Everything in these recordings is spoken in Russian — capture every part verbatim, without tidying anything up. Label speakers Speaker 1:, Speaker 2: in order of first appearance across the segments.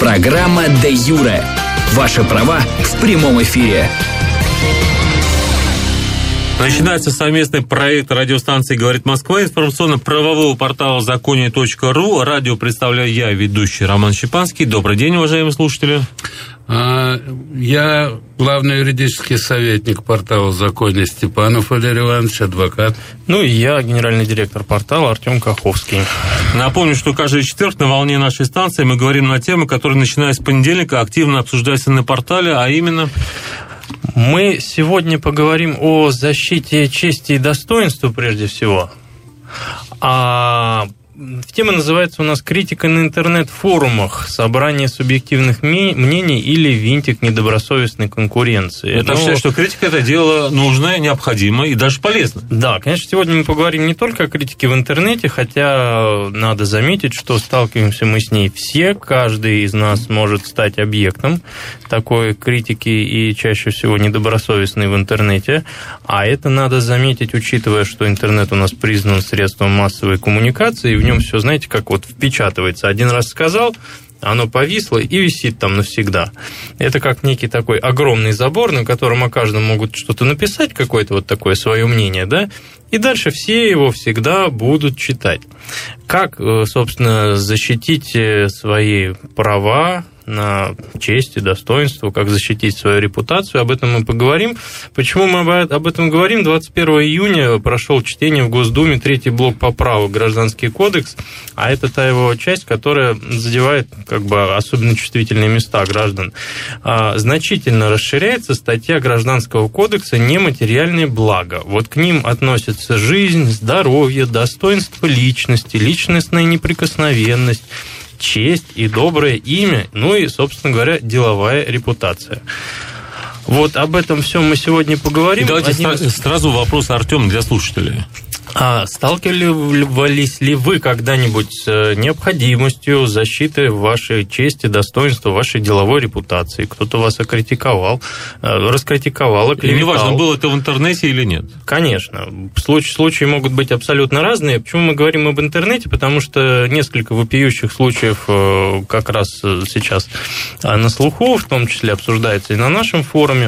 Speaker 1: Программа «Де юре». Ваши права в прямом эфире.
Speaker 2: Начинается совместный проект радиостанции «Говорит Москва», информационно-правового портала законе точка ру. Радио представляю я, ведущий Роман Щепанский. Добрый день, уважаемые слушатели.
Speaker 3: Я главный юридический советник портала «Законе» Степанов Валерий Иванович, адвокат.
Speaker 4: Ну и я, генеральный директор портала Артем Каховский.
Speaker 2: Напомню, что каждый четверг на волне нашей станции мы говорим на темы, которые, начиная с понедельника, активно обсуждаются на портале, а именно...
Speaker 4: Мы сегодня поговорим о защите чести и достоинства прежде всего. А тема называется у нас «Критика на интернет-форумах. Собрание субъективных мнений или винтик недобросовестной конкуренции».
Speaker 2: Я так считаю, что критика – это дело нужное, необходимое и даже полезное.
Speaker 4: Да, конечно, сегодня мы поговорим не только о критике в интернете, хотя надо заметить, что сталкиваемся мы с ней все. Каждый из нас может стать объектом такой критики и чаще всего недобросовестной в интернете. А это надо заметить, учитывая, что интернет у нас признан средством массовой коммуникации, и в нем все, знаете, как вот впечатывается. Один раз сказал, оно повисло и висит там навсегда. Это как некий такой огромный забор, на котором о каждом могут что-то написать, какое-то вот такое свое мнение, да, и дальше все его всегда будут читать. Как, собственно, защитить свои права на честь и достоинство, как защитить свою репутацию, об этом мы поговорим. Почему мы об этом говорим? двадцать первого июня прошел чтение в Госдуме третий блок поправок в Гражданский кодекс, а это та его часть, которая задевает как бы особенно чувствительные места граждан. Значительно расширяется статья Гражданского кодекса «Нематериальные блага». Вот к ним относятся жизнь, здоровье, достоинство личности, личностная неприкосновенность, честь и доброе имя, ну и, собственно говоря, деловая репутация. Вот об этом всем мы сегодня поговорим.
Speaker 2: Давайте
Speaker 4: Одним...
Speaker 2: сра- сразу вопрос, Артем, для слушателей.
Speaker 4: А сталкивались ли вы когда-нибудь с необходимостью защиты вашей чести, достоинства, вашей деловой репутации? Кто-то вас окритиковал, раскритиковал, оклеветал.
Speaker 2: Неважно, было это в интернете или нет.
Speaker 4: Конечно. Случаи, случаи могут быть абсолютно разные. Почему мы говорим об интернете? Потому что несколько вопиющих случаев как раз сейчас на слуху, в том числе обсуждается и на нашем форуме.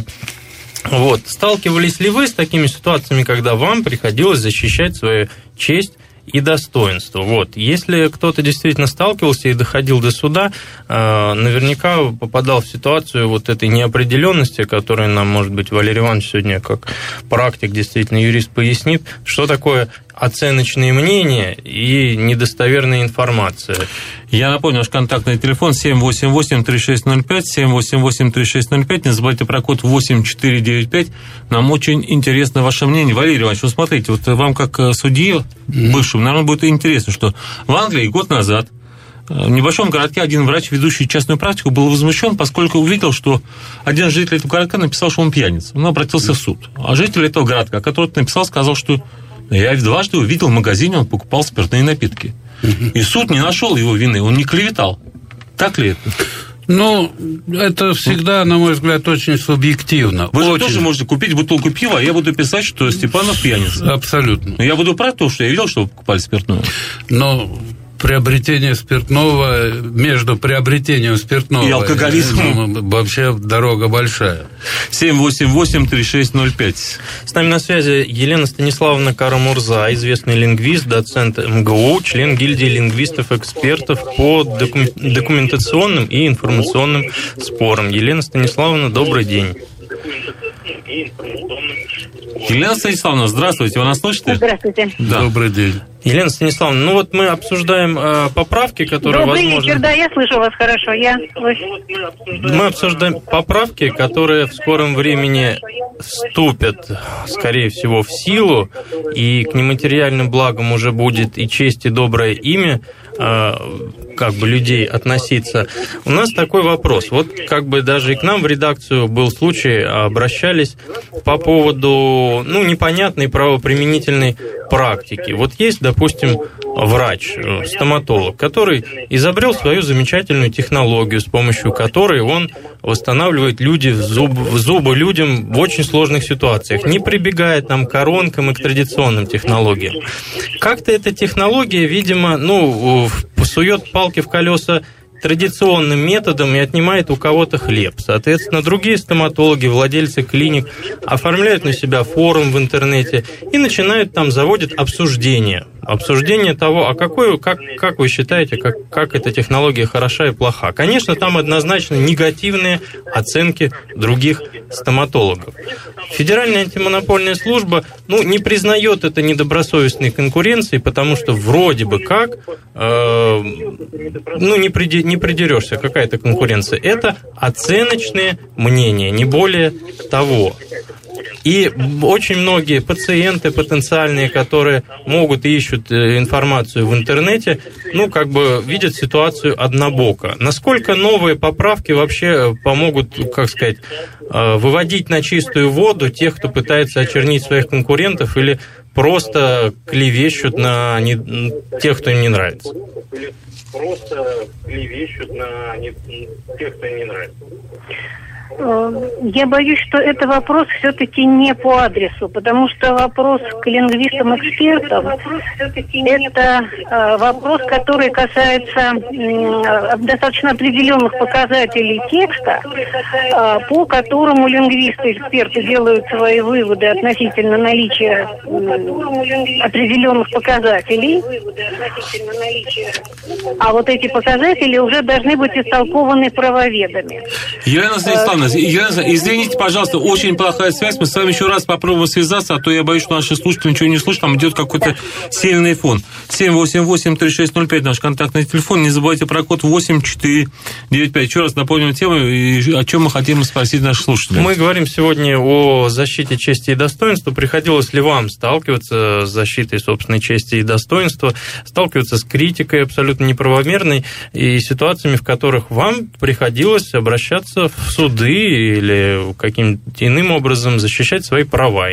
Speaker 4: Вот. Сталкивались ли вы с такими ситуациями, когда вам приходилось защищать свою честь и достоинство? Вот. Если кто-то действительно сталкивался и доходил до суда, наверняка попадал в ситуацию вот этой неопределенности, которую нам, может быть, Валерий Иванович сегодня как практик, действительно юрист, пояснит, что такое оценочные мнения и недостоверная информация.
Speaker 2: Я напомню, наш контактный телефон семь восемь восемь три шесть ноль пять, семь восемь восемь три шесть ноль пять. Не забывайте про код восемь четыре девять пять. Нам очень интересно ваше мнение. Валерий Иванович, вы смотрите, вот вам как судье бывшему, наверное, будет интересно, что в Англии год назад в небольшом городке один врач, ведущий частную практику, был возмущен, поскольку увидел, что один житель этого городка написал, что он пьяница. Он обратился в суд. А житель этого городка, который это написал, сказал, что я дважды увидел в магазине, он покупал спиртные напитки. И суд не нашел его вины, он не клеветал. Так ли это?
Speaker 3: Ну, это всегда, на мой взгляд, очень субъективно.
Speaker 2: Вы
Speaker 3: очень.
Speaker 2: же тоже можете купить бутылку пива, а я буду писать, что Степанов пьяница.
Speaker 3: Абсолютно.
Speaker 2: Но я буду прав, потому что я видел, что вы покупали спиртное.
Speaker 3: Но приобретение спиртного, между приобретением спиртного
Speaker 2: и алкоголизмом
Speaker 3: вообще дорога большая.
Speaker 2: семь восемь восемь три шесть ноль пять.
Speaker 4: С нами на связи Елена Станиславовна Кара-Мурза, известный лингвист, доцент эм гэ у, член гильдии лингвистов-экспертов по документационным и информационным спорам. Елена Станиславовна, добрый день.
Speaker 2: Елена Станиславовна, здравствуйте, вы нас слышите?
Speaker 5: Здравствуйте.
Speaker 2: Да.
Speaker 3: Добрый день.
Speaker 4: Елена Станиславовна, ну вот мы обсуждаем э, поправки, которые,
Speaker 5: Добрый
Speaker 4: возможно...
Speaker 5: вечер, да, я слышу вас хорошо. Я...
Speaker 4: Мы обсуждаем поправки, которые в скором времени вступят, скорее всего, в силу, и к нематериальным благам уже будет и честь, и доброе имя э, как бы людей относиться. У нас такой вопрос. Вот как бы даже и к нам в редакцию был случай, обращались по поводу, ну, непонятной правоприменительной практики. Вот есть, допустим, врач, стоматолог, который изобрел свою замечательную технологию, с помощью которой он восстанавливает люди, зуб, зубы людям в очень сложных ситуациях, не прибегая там к коронкам и к традиционным технологиям. Как-то эта технология, видимо, ну, сует палки в колеса традиционным методом и отнимает у кого-то хлеб. Соответственно, другие стоматологи, владельцы клиник оформляют на себя форум в интернете и начинают там, заводят обсуждение. Обсуждение того, а какой, как, как вы считаете, как, как эта технология хороша и плоха. Конечно, там однозначно негативные оценки других стоматологов. Федеральная антимонопольная служба ну, не признает это недобросовестной конкуренцией, потому что вроде бы как э, ну, не, приди, не придерешься, какая это конкуренция. Это оценочные мнения, не более того. И очень многие пациенты потенциальные, которые могут и ищут информацию в интернете, ну, как бы видят ситуацию однобоко. Насколько новые поправки вообще помогут, как сказать, выводить на чистую воду тех, кто пытается очернить своих конкурентов, или просто клевещут на не... тех, кто им не нравится? Просто клевещут на не... тех, кто им не нравится.
Speaker 5: Я боюсь, что это вопрос все-таки не по адресу, потому что вопрос к лингвистам-экспертам – это вопрос, который касается достаточно определенных показателей текста, по которому лингвисты-эксперты делают свои выводы относительно наличия определенных показателей, а вот эти показатели уже должны быть истолкованы правоведами.
Speaker 2: Елена Станиславовна, извините, пожалуйста, очень плохая связь. Мы с вами еще раз попробуем связаться, а то я боюсь, что наши слушатели ничего не слышат. Там идет какой-то сильный фон. семь восемь восемь три шесть ноль пять наш контактный телефон. Не забывайте про код восемь четыре девять пять. Еще раз напомню тему, и о чем мы хотим спросить наших слушателей.
Speaker 4: Мы говорим сегодня о защите чести и достоинства. Приходилось ли вам сталкиваться с защитой собственной чести и достоинства, сталкиваться с критикой абсолютно неправомерной и ситуациями, в которых вам приходилось обращаться в суды или каким-то иным образом защищать свои права?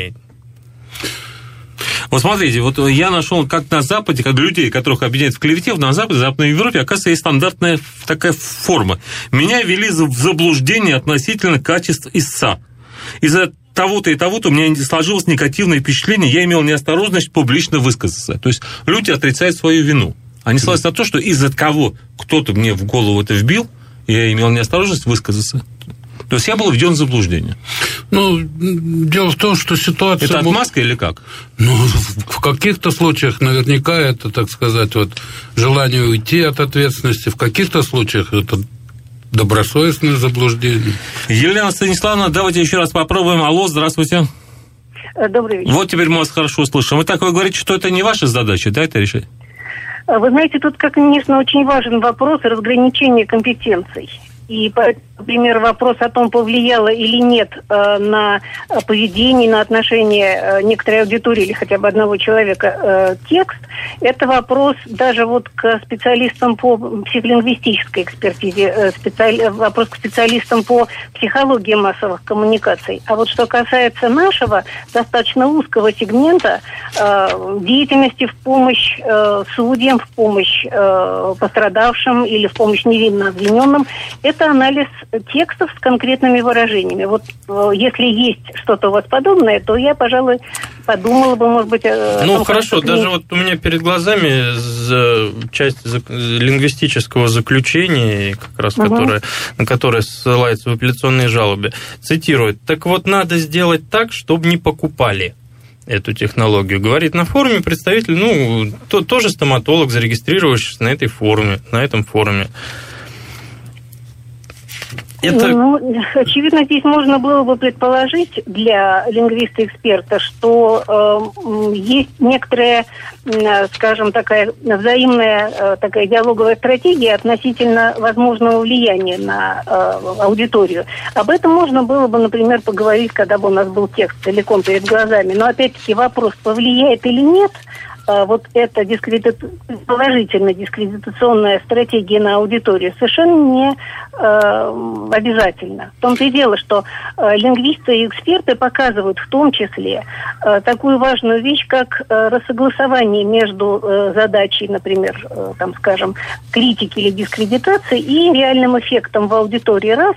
Speaker 2: Вот смотрите, вот я нашел, как на Западе, как людей, которых объединяют в клевете, на Западе, в Западной Европе, оказывается, есть стандартная такая форма. Меня ввели в заблуждение относительно качеств истца. Из-за того-то и того-то у меня сложилось негативное впечатление, я имел неосторожность публично высказаться. То есть люди отрицают свою вину. Они ссылаются на то, что из-за кого кто-то мне в голову это вбил, я имел неосторожность высказаться. То есть я был введен в заблуждение.
Speaker 3: Ну, дело в том, что ситуация...
Speaker 2: Это отмазка или как?
Speaker 3: Ну, в каких-то случаях наверняка это, так сказать, вот желание уйти от ответственности, в каких-то случаях это добросовестное заблуждение.
Speaker 2: Елена Станиславовна, давайте еще раз попробуем. Алло, здравствуйте.
Speaker 5: Добрый вечер.
Speaker 2: Вот теперь мы вас хорошо слышим. Итак, вы говорите, что это не ваша задача, да, это решить?
Speaker 5: Вы знаете, тут, конечно, очень важен вопрос разграничения компетенций. И, например, вопрос о том, повлияло или нет на поведение, на отношение некоторой аудитории или хотя бы одного человека текст, это вопрос даже вот к специалистам по психолингвистической экспертизе, специали... вопрос к специалистам по психологии массовых коммуникаций. А вот что касается нашего достаточно узкого сегмента деятельности в помощь судьям, в помощь пострадавшим или в помощь невинно обвиненным, это анализ текстов с конкретными выражениями. Вот если есть что-то у вас подобное, то я, пожалуй, подумала бы, может быть...
Speaker 4: Ну, том, хорошо, даже вот у меня перед глазами часть лингвистического заключения, как раз угу. которое, на которое ссылается в апелляционной жалобе, цитирует: «Так вот, надо сделать так, чтобы не покупали эту технологию». Говорит на форуме представитель, ну, то, тоже стоматолог, зарегистрировавшийся на этой форуме, на этом форуме.
Speaker 5: Это... Ну, очевидно, здесь можно было бы предположить для лингвиста-эксперта, что э, есть некоторая, э, скажем, такая взаимная э, такая диалоговая стратегия относительно возможного влияния на э, аудиторию. Об этом можно было бы, например, поговорить, когда бы у нас был текст целиком перед глазами. Но, опять-таки, вопрос, повлияет или нет, вот эта дискредит... положительная дискредитационная стратегия на аудиторию совершенно не э, обязательно. В том-то и дело, что э, лингвисты и эксперты показывают в том числе э, такую важную вещь, как э, рассогласование между э, задачей, например, э, там, скажем, критики или дискредитации и реальным эффектом в аудитории раз,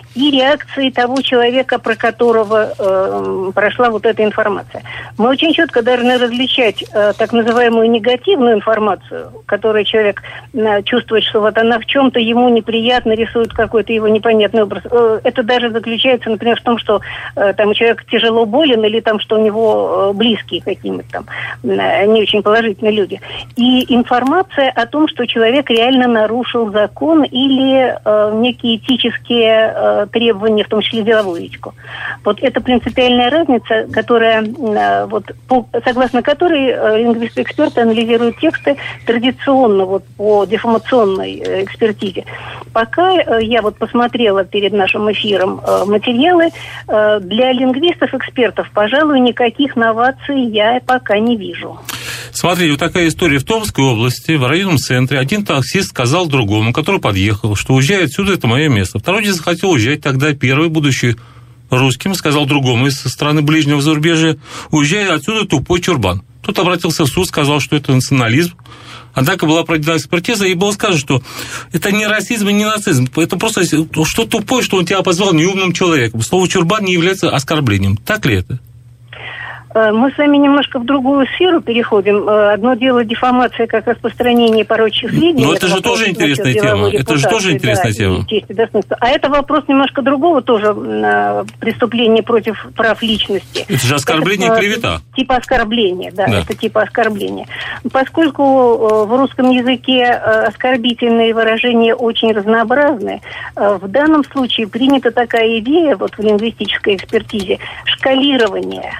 Speaker 5: и реакции того человека, про которого э, прошла вот эта информация. Мы очень четко должны различать э, так называемую негативную информацию, которую человек э, чувствует, что вот она в чем-то ему неприятно, рисует какой-то его непонятный образ. Э, это даже заключается, например, в том, что э, там человек тяжело болен, или там, что у него э, близкие какие-нибудь там э, не очень положительные люди. И информация о том, что человек реально нарушил закон или э, некие этические э, требования, в том числе деловую этику. Вот это принципиальная разница, которая, вот, по, согласно которой лингвисты-эксперты анализируют тексты традиционно вот, по дефамационной экспертизе. Пока я вот посмотрела перед нашим эфиром материалы, для лингвистов-экспертов, пожалуй, никаких новаций я пока не вижу.
Speaker 2: Смотрите, вот такая история. В Томской области, в районном центре, один таксист сказал другому, который подъехал, что уезжай отсюда, это мое место. Второй не захотел уезжать, тогда первый, будучи русским, сказал другому из страны ближнего зарубежья, уезжай отсюда, тупой чурбан. Тот обратился в суд, сказал, что это национализм. Однако была проведена экспертиза, и было сказано, что это не расизм и не нацизм. Это просто что тупой, что он тебя позвал неумным человеком. Слово чурбан не является оскорблением. Так ли это?
Speaker 5: Мы с вами немножко в другую сферу переходим. Одно дело дефамация как распространение порочных сведений.
Speaker 2: Но это, это же тоже интересная тема. Это же тоже интересная
Speaker 5: да,
Speaker 2: тема.
Speaker 5: А это вопрос немножко другого тоже преступления против прав личности.
Speaker 2: Это же оскорбление это, и клевета.
Speaker 5: Типа оскорбления, да,
Speaker 2: да,
Speaker 5: это типа оскорбления. Поскольку в русском языке оскорбительные выражения очень разнообразны, в данном случае принята такая идея вот в лингвистической экспертизе шкалирования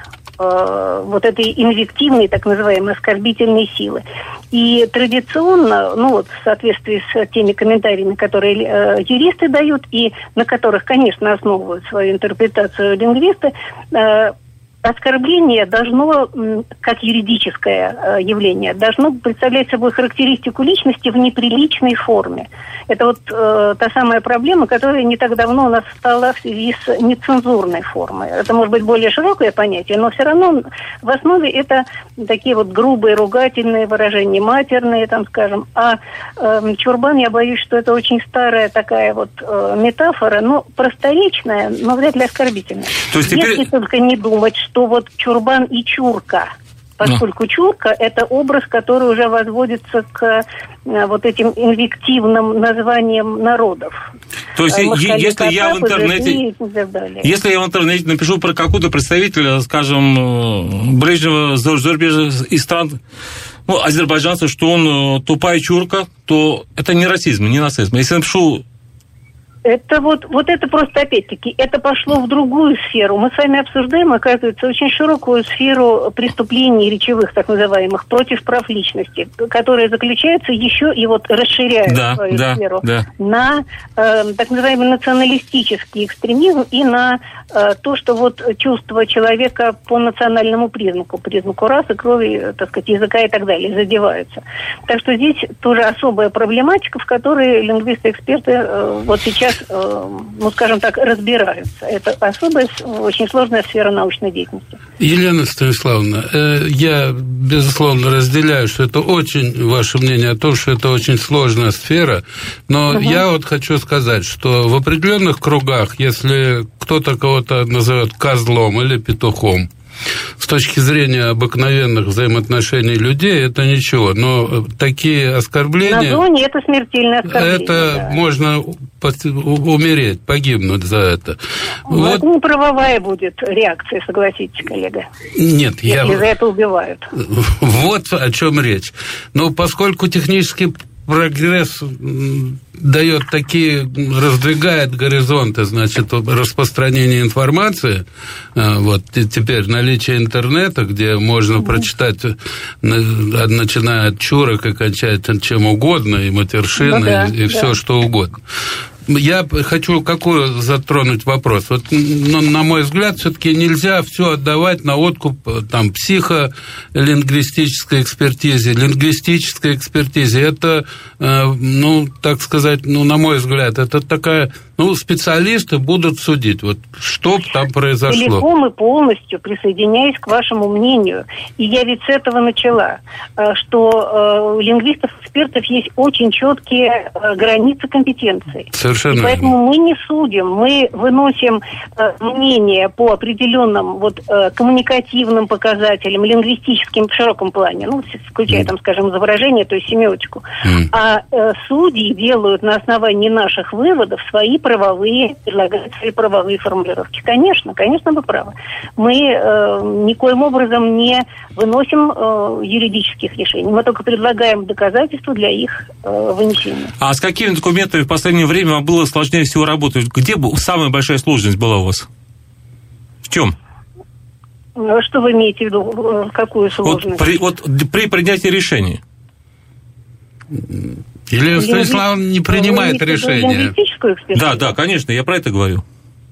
Speaker 5: вот этой инвективной, так называемой, оскорбительной силы. И традиционно, ну вот в соответствии с теми комментариями, которые э, юристы дают, и на которых, конечно, основывают свою интерпретацию лингвисты, э, оскорбление должно, как юридическое явление, должно представлять собой характеристику личности в неприличной форме. Это вот э, та самая проблема, которая не так давно у нас стала в связи с нецензурной формой. Это может быть более широкое понятие, но все равно в основе это такие вот грубые, ругательные выражения, матерные, там, скажем. А э, чурбан, я боюсь, что это очень старая такая вот э, метафора, но просторечная, но вряд ли оскорбительная.
Speaker 2: То есть теперь...
Speaker 5: Если только не думать, что вот чурбан и чурка, поскольку чурка – это образ, который уже возводится к вот этим инвективным названиям народов.
Speaker 2: То есть, если я в интернете, если я в интернете напишу про какого-то представителя, скажем, ближнего зарубежья из стран, ну, азербайджанца, что он тупая чурка, то это не расизм, не нацизм. Если я напишу...
Speaker 5: Это вот, вот это просто, опять-таки, это пошло в другую сферу. Мы с вами обсуждаем, оказывается, очень широкую сферу преступлений речевых, так называемых, против прав личности, которая заключается еще и вот расширяет
Speaker 2: да,
Speaker 5: свою
Speaker 2: да,
Speaker 5: сферу
Speaker 2: да.
Speaker 5: на э, так называемый националистический экстремизм и на э, то, что вот чувства человека по национальному признаку, признаку расы, крови, так сказать, языка и так далее задеваются. Так что здесь тоже особая проблематика, в которой лингвисты-эксперты э, вот сейчас, ну, скажем так, разбираются. Это особая, очень сложная сфера научной деятельности.
Speaker 3: Елена Станиславовна, я, безусловно, разделяю, что это очень, ваше мнение о том, что это очень сложная сфера, но угу. я вот хочу сказать, что в определенных кругах, если кто-то кого-то назовет козлом или петухом, с точки зрения обыкновенных взаимоотношений людей, это ничего. Но такие оскорбления...
Speaker 5: На зоне это смертельное оскорбление.
Speaker 3: Это да. можно умереть, погибнуть за это.
Speaker 5: Ну, вот. Это не правовая будет реакция, согласитесь, коллега.
Speaker 3: Нет,
Speaker 5: Если
Speaker 3: я...
Speaker 5: за это убивают.
Speaker 3: Вот о чем речь. Но поскольку технический прогресс дает такие, раздвигает горизонты, значит, распространения информации, вот теперь наличие интернета, где можно mm-hmm. прочитать, начиная от чурок и кончая чем угодно, и матершины, ну, да, и, и да. все что угодно. Я хочу какой затронуть вопрос. Вот, ну, на мой взгляд, все-таки нельзя все отдавать на откуп там, психолингвистической экспертизе, лингвистической экспертизе. Это, э, ну, так сказать, ну, на мой взгляд, это такая ну, специалисты будут судить, вот что там произошло.
Speaker 5: Целиком и полностью присоединяюсь к вашему мнению. И я ведь с этого начала, что у лингвистов-экспертов есть очень четкие границы компетенции.
Speaker 3: Совершенно.
Speaker 5: И поэтому мы не судим, мы выносим мнение по определенным вот коммуникативным показателям, лингвистическим в широком плане, ну, включая, mm. там, скажем, изображение, то есть семиотику. Mm. А э, судьи делают на основании наших выводов свои правовые, предлагают свои правовые формулировки. Конечно, конечно, вы правы. Мы э, никоим образом не выносим э, юридических решений. Мы только предлагаем доказательства для их э, вынесения.
Speaker 2: А с какими документами в последнее время вам было сложнее всего работать? Где самая большая сложность была у вас? В чем?
Speaker 5: Что вы имеете в виду? Какую сложность?
Speaker 2: Вот при, вот при принятии решения.
Speaker 3: Или Станислав не принимает решения?
Speaker 2: Да, да, конечно, я про это говорю.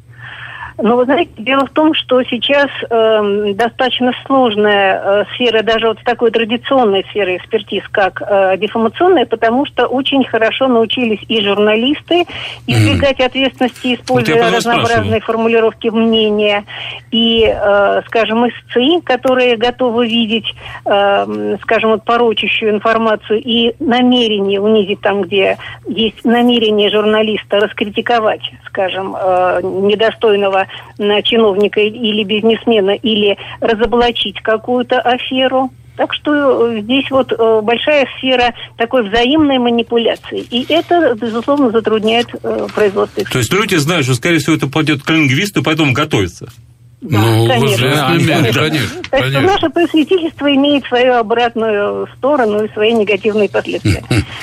Speaker 5: Ну, вы знаете, дело в том, что сейчас э, достаточно сложная э, сфера, даже вот в такой традиционной сфере экспертиз, как э, дефамационная, потому что очень хорошо научились и журналисты избегать mm. ответственности, используя вот разнообразные формулировки мнения, и, э, скажем, истцы, которые готовы видеть, э, скажем, вот порочащую информацию и намерение унизить там, где есть намерение журналиста раскритиковать, скажем, э, недостойного чиновника или бизнесмена, или разоблачить какую-то аферу. Так что здесь вот большая сфера такой взаимной манипуляции. И это, безусловно, затрудняет производство.
Speaker 2: То есть люди знают, что, скорее всего, это пойдет к лингвисту, поэтому готовятся.
Speaker 5: Да,
Speaker 3: ну,
Speaker 5: конечно.
Speaker 3: Да, конечно, конечно.
Speaker 5: Так что наше просветительство имеет свою обратную сторону и свои негативные последствия.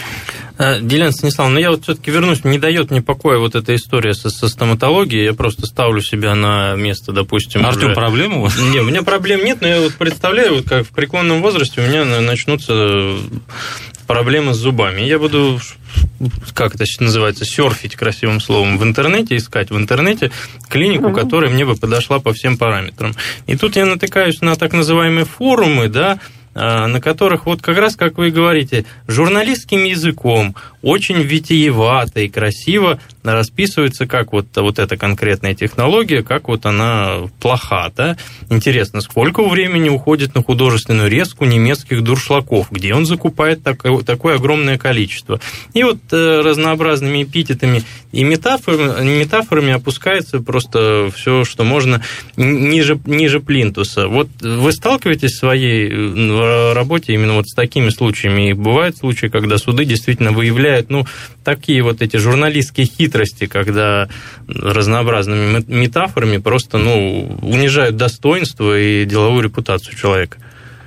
Speaker 4: Елена Станиславовна, ну я вот все-таки вернусь, не дает мне покоя вот эта история со, со стоматологией, я просто ставлю себя на место, допустим...
Speaker 2: Артем, уже... проблема у вас?
Speaker 4: Нет, у меня проблем нет, но я вот представляю, вот как в преклонном возрасте у меня начнутся проблемы с зубами. Я буду, как это называется, серфить красивым словом в интернете, искать в интернете клинику, uh-huh. которая мне бы подошла по всем параметрам. И тут я натыкаюсь на так называемые форумы, да, на которых, вот как раз, как вы говорите, журналистским языком, очень витиевато и красиво расписывается, как вот, вот эта конкретная технология, как вот она плоха, да? Интересно, сколько времени уходит на художественную резку немецких дуршлаков, где он закупает такое, такое огромное количество. И вот э, разнообразными эпитетами и метафорами, метафорами опускается просто все, что можно ниже, ниже плинтуса. Вот вы сталкиваетесь в своей работе именно вот с такими случаями, и бывают случаи, когда суды действительно выявляют, ну, такие вот эти журналистские хитрости, когда разнообразными метафорами просто, ну, унижают достоинство и деловую репутацию человека.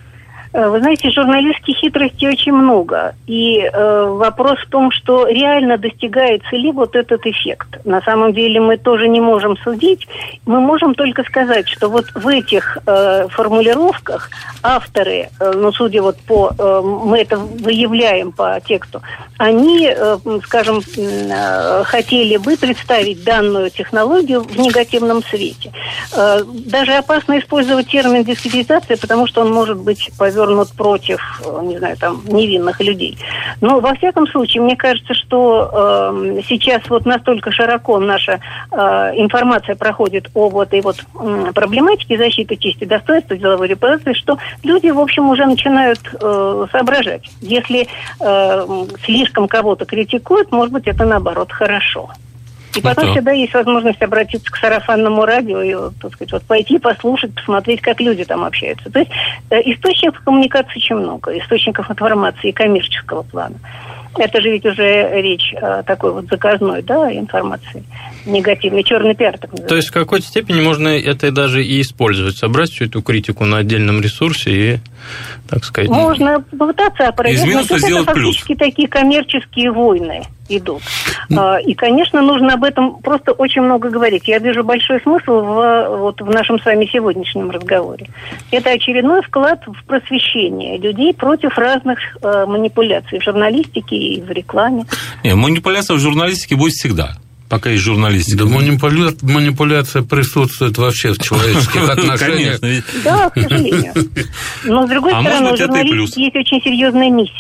Speaker 5: Вы знаете, журналистских хитростей очень много. И э, вопрос в том, что реально достигается ли вот этот эффект. На самом деле мы тоже не можем судить. Мы можем только сказать, что вот в этих э, формулировках авторы, э, ну, судя вот по... Э, мы это выявляем по тексту, они, э, скажем, э, хотели бы представить данную технологию в негативном свете. Э, даже опасно использовать термин дискредитация, потому что он может быть повернут против, не знаю, там, невинных людей. Но, во всяком случае, мне кажется, что э, сейчас вот настолько широко наша э, информация проходит об этой вот э, проблематике защиты чести, достоинства, деловой репутации, что люди, в общем, уже начинают э, соображать. Если э, слишком кого-то критикуют, может быть, это, наоборот, хорошо. И потом ну, всегда есть возможность обратиться к сарафанному радио и, так сказать, вот пойти послушать, посмотреть, как люди там общаются. То есть э, источников коммуникации очень много, источников информации и коммерческого плана. Это же ведь уже речь о такой вот заказной, да, информации, негативной, черный пиар, так называемый.
Speaker 4: То есть в какой-то степени можно это даже и использовать, собрать всю эту критику на отдельном ресурсе и, так сказать...
Speaker 5: Можно попытаться опровергнуть. Это фактически плюс. Такие коммерческие войны идут. Mm. И, конечно, нужно об этом просто очень много говорить. Я вижу большой смысл в, вот, в нашем с вами сегодняшнем разговоре. Это очередной вклад в просвещение людей против разных э, манипуляций в журналистике и в рекламе.
Speaker 2: Не, манипуляция в журналистике будет всегда. Пока есть журналистика.
Speaker 3: Да манипуля... манипуляция присутствует вообще в человеческих отношениях.
Speaker 5: Да, к сожалению. Но, с другой стороны, у журналистики есть очень серьезная миссия.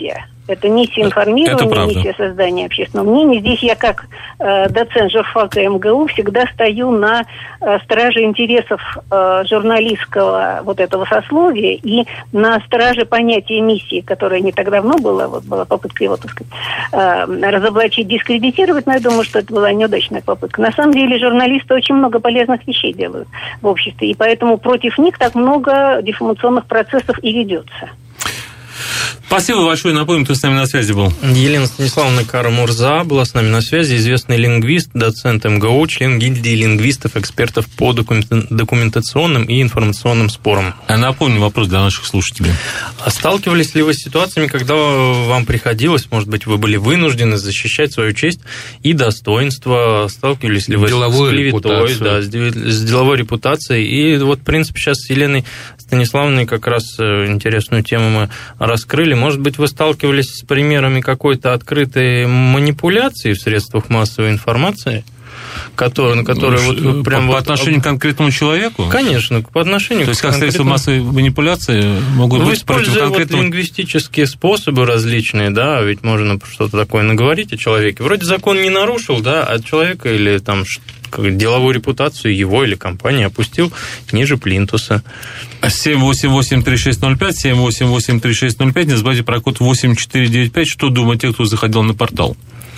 Speaker 5: Это миссия информирования, миссия создания общественного мнения. Здесь я, как э, доцент журфака МГУ, всегда стою на э, страже интересов э, журналистского вот этого сословия и на страже понятия миссии, которое не так давно было, вот была попытка его, так сказать, э, разоблачить, дискредитировать, но я думаю, что это была неудачная попытка. На самом деле журналисты очень много полезных вещей делают в обществе, и поэтому против них так много дефамационных процессов и ведется.
Speaker 2: Спасибо большое. Напомню, кто с нами на связи был.
Speaker 4: Елена Станиславовна Кара-Мурза была с нами на связи, известный лингвист, доцент МГУ, член гильдии лингвистов-экспертов по документационным и информационным спорам.
Speaker 2: Я напомню вопрос для наших слушателей.
Speaker 4: А сталкивались ли вы с ситуациями, когда вам приходилось, может быть, вы были вынуждены защищать свою честь и достоинство? Сталкивались ли вы
Speaker 3: деловой
Speaker 4: с клеветой, да, с деловой репутацией? И вот, в принципе, сейчас с Еленой Станиславовной как раз интересную тему мы раскрыли. Может быть, вы сталкивались с примерами какой-то открытой манипуляции в средствах массовой информации, которые, на которые
Speaker 2: ну,
Speaker 4: вот прям
Speaker 2: по,
Speaker 4: вот...
Speaker 2: по отношению к конкретному человеку?
Speaker 4: Конечно, по отношению
Speaker 2: То есть,
Speaker 4: к
Speaker 2: как средства массовой манипуляции могут
Speaker 4: ну,
Speaker 2: быть против конкретного...
Speaker 4: Вот лингвистические способы различные, да, ведь можно что-то такое наговорить о человеке. Вроде закон не нарушил, да, а человека или там деловую репутацию его или компании опустил ниже плинтуса.
Speaker 2: семь восемь восемь три шесть ноль пять, семь восемь восемь три шесть ноль пять, не забывайте про код восемь четыре девять пять. Что думают те, кто заходил на портал?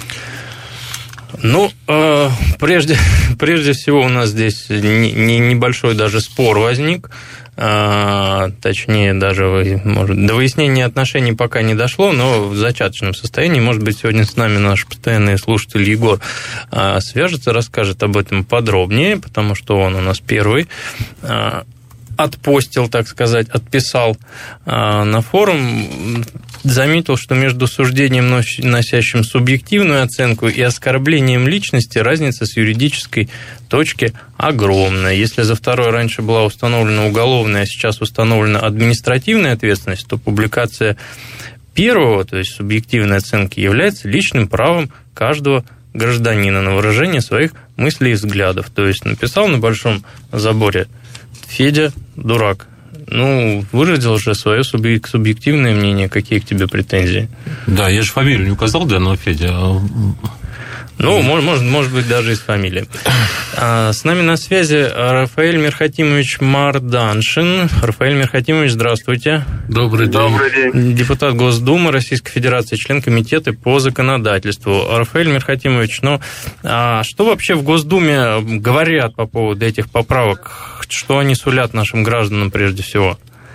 Speaker 4: Ну, э, прежде, прежде всего у нас здесь не, не, небольшой даже спор возник, э, точнее, даже, может, до выяснения отношений пока не дошло, но в зачаточном состоянии, может быть, сегодня с нами наш постоянный слушатель Егор э, свяжется, расскажет об этом подробнее, потому что он у нас первый э, отпостил, так сказать, отписал э, на форум, заметил, что между суждением, носящим субъективную оценку, и оскорблением личности разница с юридической точки огромная. Если за второе раньше была установлена уголовная, а сейчас установлена административная ответственность, то публикация первого, то есть субъективной оценки, является личным правом каждого гражданина на выражение своих мыслей и взглядов. То есть написал на большом заборе: Федя дурак. Ну, выразил же свое субъективное мнение. Какие к тебе претензии?
Speaker 2: Да, я же фамилию не указал данного Федя.
Speaker 4: Ну, может, может быть, даже из фамилии. С нами на связи Рафаэль Мирхатимович Марданшин. Рафаэль Мирхатимович, здравствуйте.
Speaker 3: Добрый день.
Speaker 6: Добрый день.
Speaker 4: Депутат Госдумы Российской Федерации, член комитета по законодательству. Рафаэль Мирхатимович, ну, а что вообще в Госдуме говорят по поводу этих поправок? Что они сулят нашим гражданам прежде всего?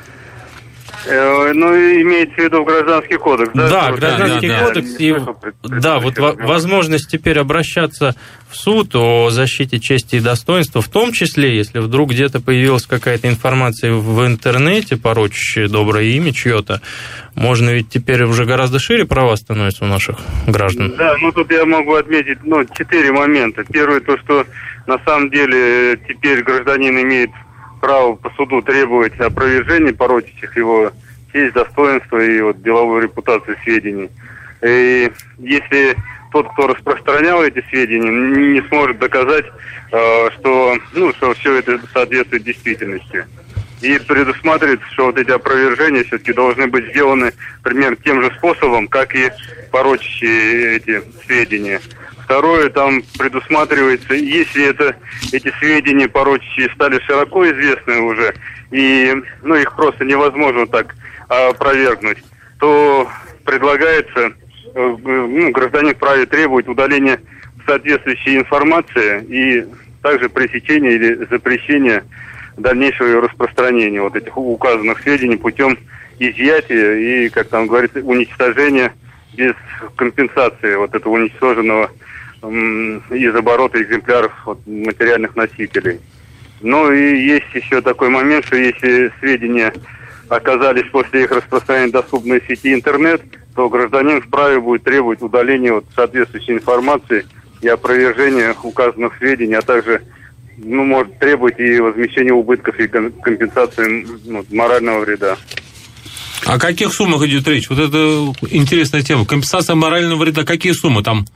Speaker 6: Ну, имеется в виду Гражданский кодекс, да?
Speaker 4: Да, Гражданский
Speaker 2: да,
Speaker 4: кодекс.
Speaker 6: Да,
Speaker 4: И, да, вот возможность теперь обращаться в суд о защите чести и достоинства, в том числе, если вдруг где-то появилась какая-то информация в интернете, порочащая доброе имя чье-то, можно ведь теперь уже гораздо шире права становятся у наших граждан.
Speaker 6: Да, ну тут я могу отметить, ну, четыре момента. Первое, то, что на самом деле теперь гражданин имеет право по суду требовать опровержения порочащих его честь, достоинство и вот деловую репутацию сведений. И если тот, кто распространял эти сведения, не сможет доказать, что, ну, что все это соответствует действительности. И предусматривается, что вот эти опровержения все-таки должны быть сделаны примерно тем же способом, как и порочащие эти сведения. Второе, там предусматривается, если это, эти сведения порочащие стали широко известны уже, и ну, их просто невозможно так опровергнуть, то предлагается, ну, гражданин вправе требовать удаления соответствующей информации и также пресечения или запрещения дальнейшего ее распространения вот этих указанных сведений путем изъятия и, как там говорится, уничтожения без компенсации вот этого уничтоженного из оборота экземпляров вот, материальных носителей. Ну и есть еще такой момент, что если сведения оказались после их распространения доступны в сети интернет, то гражданин вправе будет требовать удаления вот, соответствующей информации и опровержения указанных сведений, а также ну, может требовать и возмещения убытков и компенсации ну, морального вреда.
Speaker 2: О каких суммах идет речь? Вот это интересная тема. Компенсация морального вреда. Какие суммы там?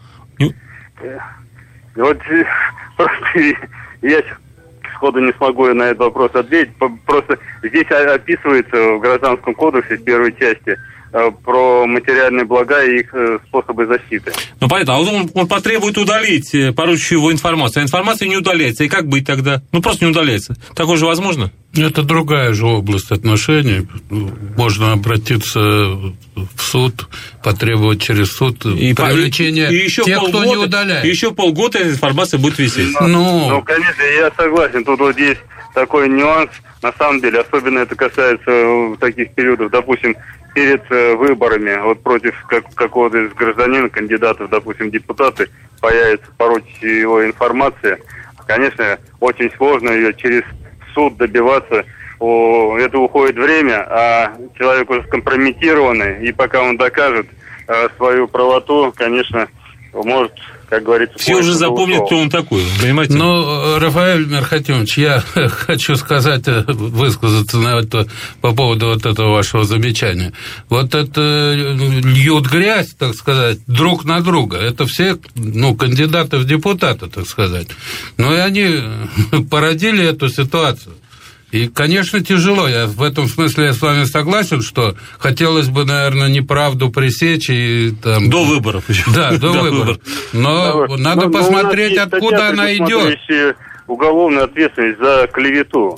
Speaker 6: Вот просто я сходу не смогу на этот вопрос ответить. Просто здесь описывается в Гражданском кодексе в первой части про материальные блага и их способы защиты.
Speaker 2: Ну, понятно. А он, он потребует удалить поручившую его информацию. А информация не удаляется. И как быть тогда? Ну, просто не удаляется. Такое же возможно?
Speaker 3: Это другая же область отношений. Можно обратиться в суд, потребовать через суд и привлечение
Speaker 2: и, и еще
Speaker 3: тех,
Speaker 2: полгода,
Speaker 3: кто не удаляет.
Speaker 2: И еще полгода эта информация будет висеть.
Speaker 6: Ну,
Speaker 3: ну...
Speaker 6: ну, конечно, я согласен. Тут вот есть такой нюанс. На самом деле, особенно это касается таких периодов, допустим, перед выборами, вот против как, какого-то из гражданина, кандидатов, допустим, депутаты, появится порочащая его информация. Конечно, очень сложно ее через суд добиваться. О, это уходит время, а человек уже скомпрометированный, и пока он докажет э, свою правоту, конечно, может, как говорится...
Speaker 2: Все уже запомнят, кто он такой, понимаете?
Speaker 3: Ну, Рафаэль Мерхатимович, я хочу сказать, высказаться на это, по поводу вот этого вашего замечания. Вот это льют грязь, так сказать, друг на друга. Это все, ну, кандидаты в депутаты, так сказать. Но и они породили эту ситуацию. И, конечно, тяжело. Я в этом смысле я с вами согласен, что хотелось бы, наверное, неправду пресечь и там...
Speaker 2: До выборов еще.
Speaker 3: Да, до выборов. Но
Speaker 6: да,
Speaker 3: надо
Speaker 6: но,
Speaker 3: посмотреть,
Speaker 6: но
Speaker 3: откуда она идет.
Speaker 6: Уголовная ответственность за клевету,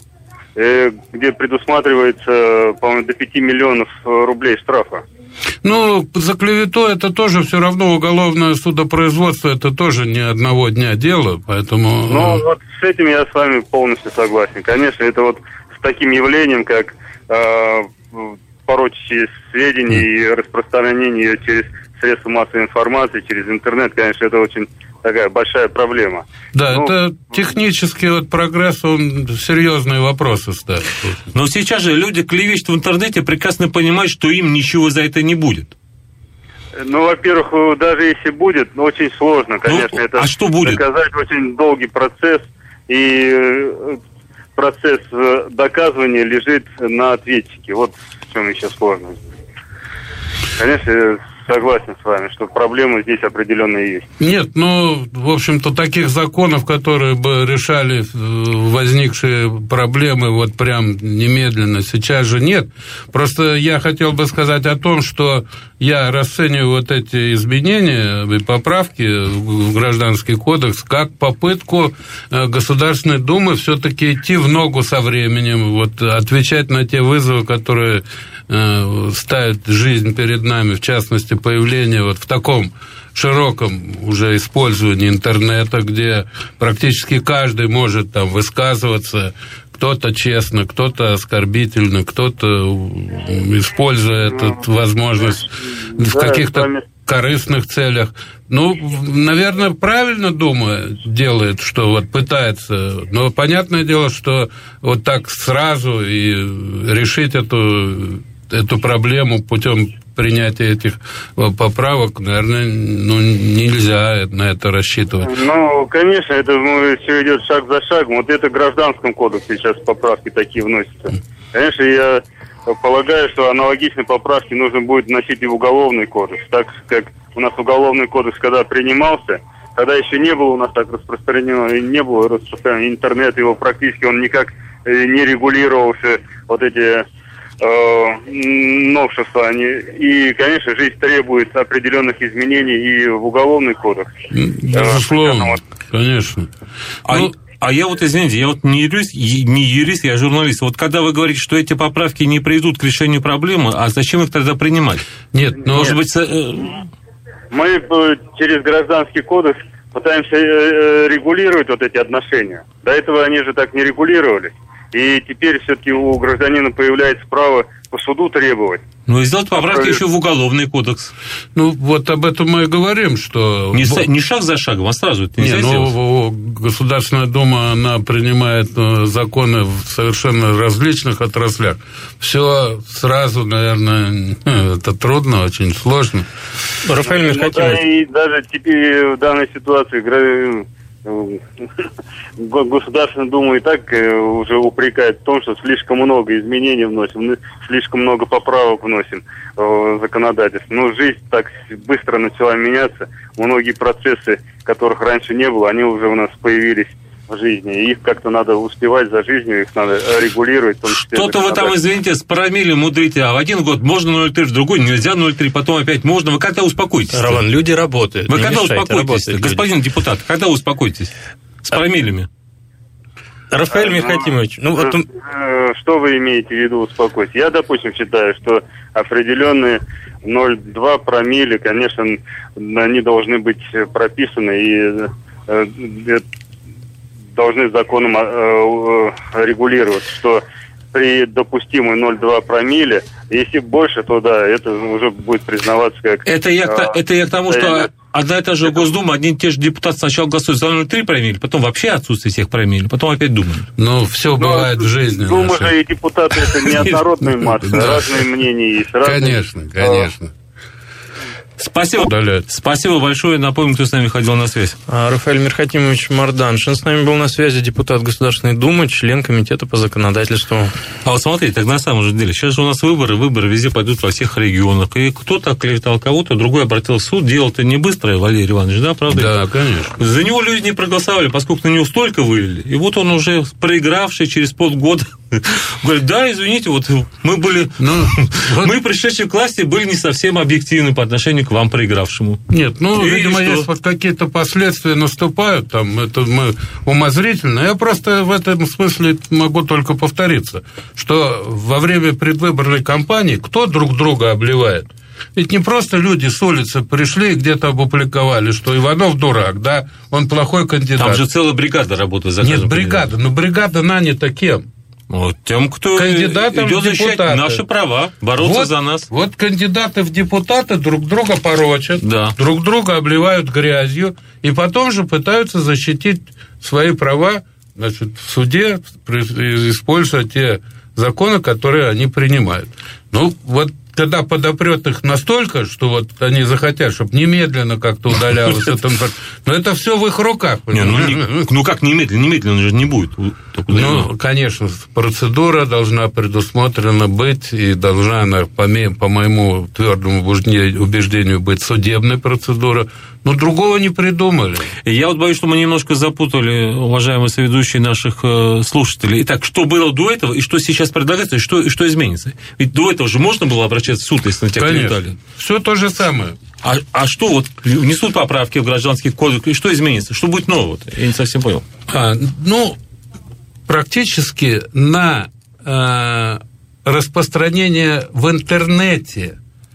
Speaker 6: где предусматривается, по-моему, до пяти миллионов рублей штрафа.
Speaker 3: Ну, за клевету это тоже все равно уголовное судопроизводство, это тоже не одного дня дело, поэтому...
Speaker 6: Ну, вот с этим я с вами полностью согласен. Конечно, это вот с таким явлением, как э, порочащие сведения и распространение ее через средства массовой информации, через интернет, конечно, это очень такая большая проблема.
Speaker 3: Да,
Speaker 6: ну,
Speaker 3: это технический вот прогресс, он серьезные вопросы ставит.
Speaker 2: Но сейчас же люди клевещут в интернете, прекрасно понимают, что им ничего за это не будет.
Speaker 6: Ну, во-первых, даже если будет, ну, очень сложно, конечно.
Speaker 2: Ну,
Speaker 6: это
Speaker 2: а что будет?
Speaker 6: Доказать очень долгий процесс, и процесс доказывания лежит на ответчике. Вот в чем еще сложность. Конечно, согласен с вами, что проблемы здесь определенные есть.
Speaker 3: Нет, ну, в общем-то, таких законов, которые бы решали возникшие проблемы вот прям немедленно, сейчас же нет. Просто я хотел бы сказать о том, что я расцениваю вот эти изменения и поправки в Гражданский кодекс как попытку Государственной Думы все-таки идти в ногу со временем, вот, отвечать на те вызовы, которые ставят жизнь перед нами, в частности, появление вот в таком широком уже использовании интернета, где практически каждый может там высказываться, кто-то честно, кто-то оскорбительно, кто-то, используя эту возможность в каких-то корыстных целях. Ну, наверное, правильно Дума делает, что вот пытается, но понятное дело, что вот так сразу и решить эту, эту проблему путем принятия этих поправок, наверное, ну, нельзя на это рассчитывать.
Speaker 6: Ну, конечно, это ну, все идет шаг за шагом. Вот это в Гражданском кодексе сейчас поправки такие вносятся. Конечно, я полагаю, что аналогичные поправки нужно будет вносить и в Уголовный кодекс, так как у нас Уголовный кодекс, когда принимался, когда еще не было у нас так распространено, не было распространено интернет, его практически он никак не регулировался, вот эти новшества. Они, и, конечно, жизнь требует определенных изменений и в Уголовный кодекс.
Speaker 3: Безусловно, конечно.
Speaker 2: А, ну, а я вот, извините, я вот не юрист, не юрист, я журналист. Вот когда вы говорите, что эти поправки не приведут к решению проблемы, а зачем их тогда принимать?
Speaker 3: Нет, но...
Speaker 2: Может быть...
Speaker 6: Мы через Гражданский кодекс пытаемся регулировать вот эти отношения. До этого они же так не регулировались. И теперь все-таки у гражданина появляется право по суду требовать.
Speaker 2: Ну и сделать поправки еще в Уголовный кодекс.
Speaker 3: Ну, вот об этом мы и говорим, что...
Speaker 2: Не, не шаг за шагом, а сразу это нельзя
Speaker 3: не,
Speaker 2: сделать.
Speaker 3: Ну, Государственная Дума, она принимает законы в совершенно различных отраслях. Все сразу, наверное, это трудно, очень сложно.
Speaker 4: Рафаэль Мерхатимович.
Speaker 6: Ну, да, и даже теперь в данной ситуации... Государственная Дума и так уже упрекает в том, что слишком много изменений вносим, слишком много поправок вносим в законодательство. Но жизнь так быстро начала меняться. Многие процессы, которых раньше не было, они уже у нас появились в жизни. Их как-то надо успевать за жизнью, их надо регулировать. В том числе
Speaker 2: Что-то вы там, извините, с промилле мудрите. А в один год можно ноль целых три, в другой нельзя ноль целых три, потом опять можно. Вы когда успокоитесь?
Speaker 4: Роман, люди работают.
Speaker 2: Вы когда
Speaker 4: мешайте,
Speaker 2: успокоитесь? Господин люди. депутат, когда успокоитесь? С промиллями.
Speaker 4: Рафаэль а, Михатимович, ну вот...
Speaker 6: Что вы имеете в виду успокоить? Я, допустим, считаю, что определенные ноль целых два промилле, конечно, они должны быть прописаны и э, должны законом э, регулироваться, что при допустимой ноль целых два промилле, если больше, то да, это уже будет признаваться как...
Speaker 2: Это я, э, это я к тому, что одна и та же Госдума, одни и те же депутаты сначала голосуют за ноль целых три промилле, потом вообще отсутствие всех промилле, потом опять думают.
Speaker 3: Ну, все бывает в жизни.
Speaker 6: Дума же и депутаты, это неоднородные массы, разные мнения есть.
Speaker 3: Конечно, конечно.
Speaker 2: Спасибо. Спасибо большое. Напомню, кто с нами ходил на связь.
Speaker 4: Рафаэль Мирхатимович Марданшин с нами был на связи, депутат Государственной Думы, член Комитета по законодательству.
Speaker 2: А вот смотрите, так на самом же деле, сейчас же у нас выборы, выборы везде пойдут во всех регионах. И кто-то оклеветал кого-то, другой обратил в суд. Дело-то не быстрое, Валерий Иванович, да, правда?
Speaker 3: Да, конечно.
Speaker 2: За него люди не проголосовали, поскольку на него столько вывели. И вот он уже проигравший через полгода говорит, да, извините, вот мы были, ну, вот... мы, пришедшие к власти, были не совсем объективны по отношению к вам, проигравшему.
Speaker 3: Нет, ну,
Speaker 2: и
Speaker 3: видимо,
Speaker 2: что?
Speaker 3: есть вот какие-то последствия наступают, там, это мы умозрительно. Я просто в этом смысле могу только повториться, что во время предвыборной кампании кто друг друга обливает? Ведь не просто люди с улицы пришли и где-то опубликовали, что Иванов дурак, да, он плохой кандидат.
Speaker 2: Там же целая бригада работает за
Speaker 3: Нет, бригада, но бригада нанята кем?
Speaker 2: Вот тем, кто
Speaker 3: кандидатам
Speaker 2: идет защищать наши права, бороться
Speaker 3: вот,
Speaker 2: за нас.
Speaker 3: Вот кандидаты в депутаты друг друга порочат,
Speaker 2: да.
Speaker 3: друг друга обливают грязью, и потом же пытаются защитить свои права, значит, в суде, используя те законы, которые они принимают. Ну, вот когда подопрет их настолько, что вот они захотят, чтобы немедленно как-то удалялось это, но это все в их руках.
Speaker 2: Не, ну, не, ну как немедленно? Немедленно же не будет.
Speaker 3: Ну, конечно, процедура должна предусмотрена быть, и должна она, по, по моему твердому убеждению, быть судебной процедурой. Но другого не придумали.
Speaker 2: Я вот боюсь, что мы немножко запутали, уважаемые соведущие, наших э, слушателей. Итак, что было до этого, и что сейчас предлагается, и что, и что изменится? Ведь до этого же можно было обращаться в суд, если на тебя клеветали.
Speaker 3: Все то же самое.
Speaker 2: А, а что вот внесут поправки в гражданский кодекс, и что изменится? Что будет нового-то? Я не совсем понял.
Speaker 3: А, ну, практически на э, распространение в интернете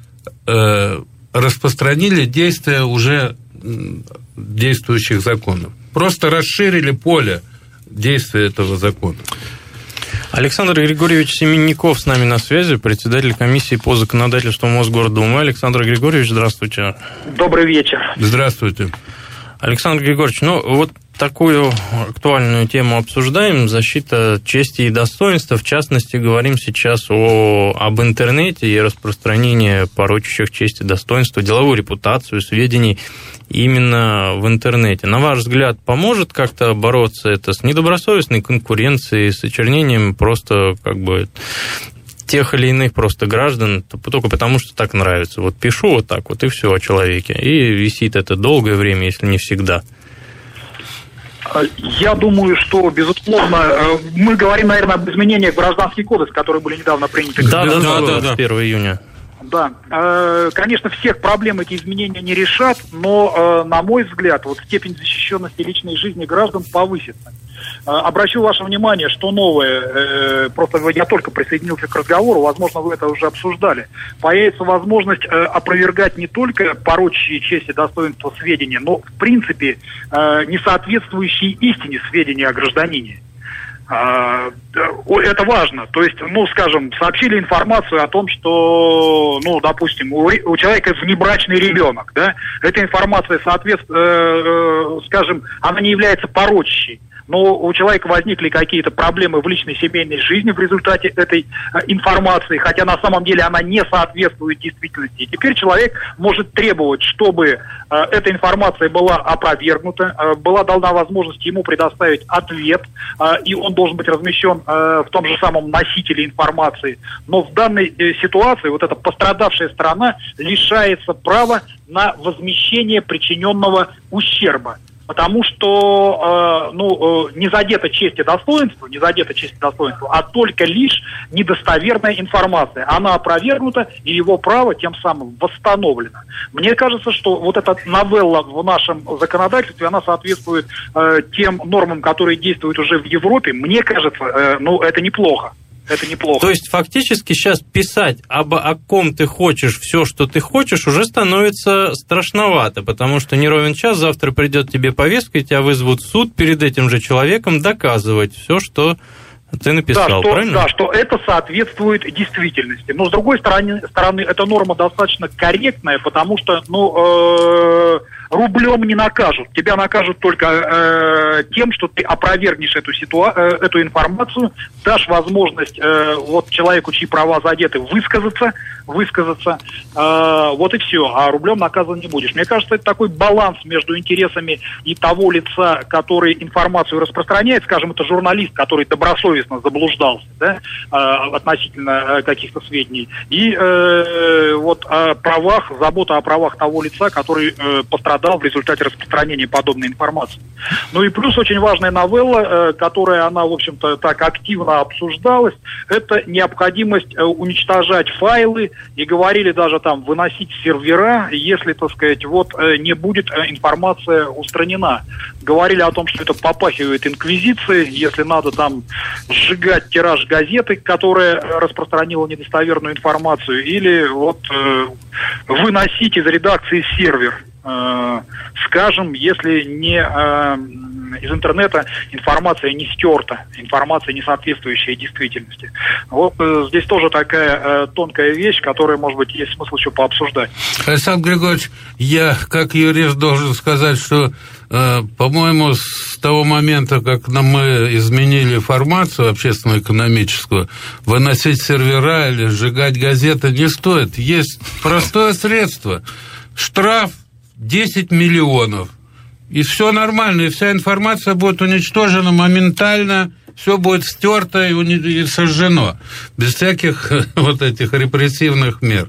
Speaker 3: э, распространили действия уже действующих законов. Просто расширили поле действия этого закона.
Speaker 4: Александр Григорьевич Семенников с нами на связи, председатель комиссии по законодательству Мосгордумы. Александр Григорьевич, здравствуйте.
Speaker 7: Добрый вечер.
Speaker 3: Здравствуйте.
Speaker 4: Александр Григорьевич, ну вот такую актуальную тему обсуждаем, защита чести и достоинства. В частности, говорим сейчас о, об интернете и распространении порочащих честь и достоинство, деловую репутацию, сведений именно в интернете. На ваш взгляд, поможет как-то бороться это с недобросовестной конкуренцией, с очернением просто как бы тех или иных просто граждан, только потому что так нравится. Вот пишу вот так вот, и все о человеке. И висит это долгое время, если не всегда.
Speaker 7: Я думаю, что, безусловно, мы говорим, наверное, об изменениях в Гражданский кодекс, которые были недавно приняты.
Speaker 4: Да, да, да, да, да. первого июня.
Speaker 7: Да, конечно, всех проблем эти изменения не решат, но, на мой взгляд, вот степень защищенности личной жизни граждан повысится. Обращу ваше внимание, что новое, просто я только присоединился к разговору, возможно, вы это уже обсуждали, появится возможность опровергать не только порочащие честь и достоинство сведения, но, в принципе, не соответствующие истине сведения о гражданине. Это важно. То есть, ну, скажем, сообщили информацию о том, что, ну, допустим, у, у человека внебрачный ребенок, да, эта информация, соответственно, э, э, скажем, она не является порочащей. Но у человека возникли какие-то проблемы в личной семейной жизни в результате этой э, информации, хотя на самом деле она не соответствует действительности. И теперь человек может требовать, чтобы э, эта информация была опровергнута, э, была дана возможность ему предоставить ответ, э, и он должен быть размещен э, в том же самом носителе информации. Но в данной э, ситуации вот эта пострадавшая сторона лишается права на возмещение причиненного ущерба. Потому что, э, ну, э, не задета честь и достоинство, не задета честь и достоинство, а только лишь недостоверная информация. Она опровергнута, и его право тем самым восстановлено. Мне кажется, что вот эта новелла в нашем законодательстве, она соответствует э, тем нормам, которые действуют уже в Европе. Мне кажется, э, ну, это неплохо. Это неплохо.
Speaker 4: То есть, фактически, сейчас писать об, о ком ты хочешь, все, что ты хочешь, уже становится страшновато, потому что не ровен час, завтра придет тебе повестка, и тебя вызовут в суд перед этим же человеком доказывать все, что ты написал,
Speaker 7: да, что,
Speaker 4: правильно?
Speaker 7: Да, что это соответствует действительности. Но, с другой стороны, стороны эта норма достаточно корректная, потому что, ну, э, рублем не накажут. Тебя накажут только э, тем, что ты опровергнешь эту, ситуа- э, эту информацию, дашь возможность э, вот человеку, чьи права задеты, высказаться, высказаться, э, вот и все. А рублем наказан не будешь. Мне кажется, это такой баланс между интересами и того лица, который информацию распространяет, скажем, это журналист, который добросовестно заблуждался, да, э, относительно э, каких-то сведений, и э, вот о правах, забота о правах того лица, который э, пострадал в результате распространения подобной информации. Ну и плюс очень важная новелла, которая, она, в общем-то, так активно обсуждалась, это необходимость уничтожать файлы, и говорили даже там выносить сервера, если, так сказать, вот не будет информация устранена. Говорили о том, что это попахивает инквизицией, если надо там сжигать тираж газеты, которая распространила недостоверную информацию, или вот э, выносить из редакции сервер. Скажем, если не э, из интернета информация не стерта, информация, не соответствующая действительности. Вот э, здесь тоже такая э, тонкая вещь, которая, может быть, есть смысл еще пообсуждать.
Speaker 3: Александр Григорьевич, я, как юрист, должен сказать, что, э, по-моему, с того момента, как мы изменили формацию общественно-экономическую, выносить сервера или сжигать газеты не стоит. Есть простое средство. Штраф десять миллионов. И все нормально, и вся информация будет уничтожена моментально, все будет стерто и, уни- и сожжено, без всяких вот этих репрессивных мер.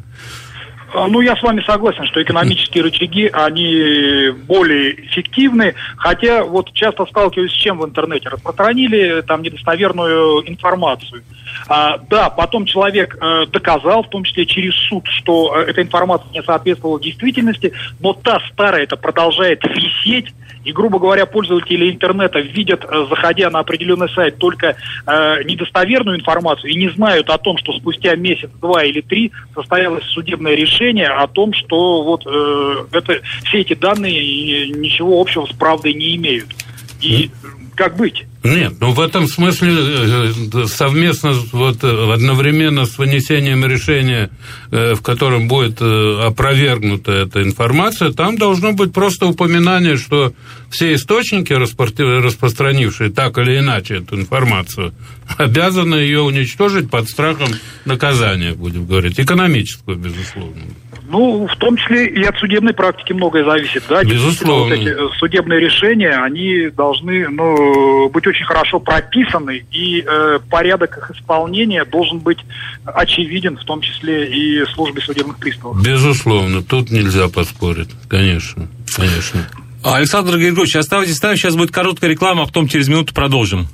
Speaker 7: Ну, я с вами согласен, что экономические рычаги, они более эффективны, хотя вот часто сталкиваюсь с чем в интернете. Распространили там недостоверную информацию. А, да, потом человек э, доказал, в том числе через суд, что э, эта информация не соответствовала действительности, но та старая это продолжает висеть, и, грубо говоря, пользователи интернета видят, э, заходя на определенный сайт, только э, недостоверную информацию и не знают о том, что спустя месяц, два или три состоялось судебное решение о том, что вот э, это, все эти данные ничего общего с правдой не имеют. И как быть?
Speaker 3: Нет, ну в этом смысле совместно, вот одновременно с вынесением решения, в котором будет опровергнута эта информация, там должно быть просто упоминание, что все источники, распространившие так или иначе эту информацию, обязаны ее уничтожить под страхом наказания, будем говорить, экономического, безусловно.
Speaker 7: Ну, в том числе и от судебной практики многое зависит, да.
Speaker 3: Безусловно.
Speaker 7: Вот эти судебные решения, они должны, ну, быть очень хорошо прописаны, и э, порядок их исполнения должен быть очевиден, в том числе и службе судебных приставов.
Speaker 3: Безусловно, тут нельзя поспорить, конечно, конечно.
Speaker 2: Александр Григорьевич, оставайтесь с нами, сейчас будет короткая реклама, а потом через минуту продолжим.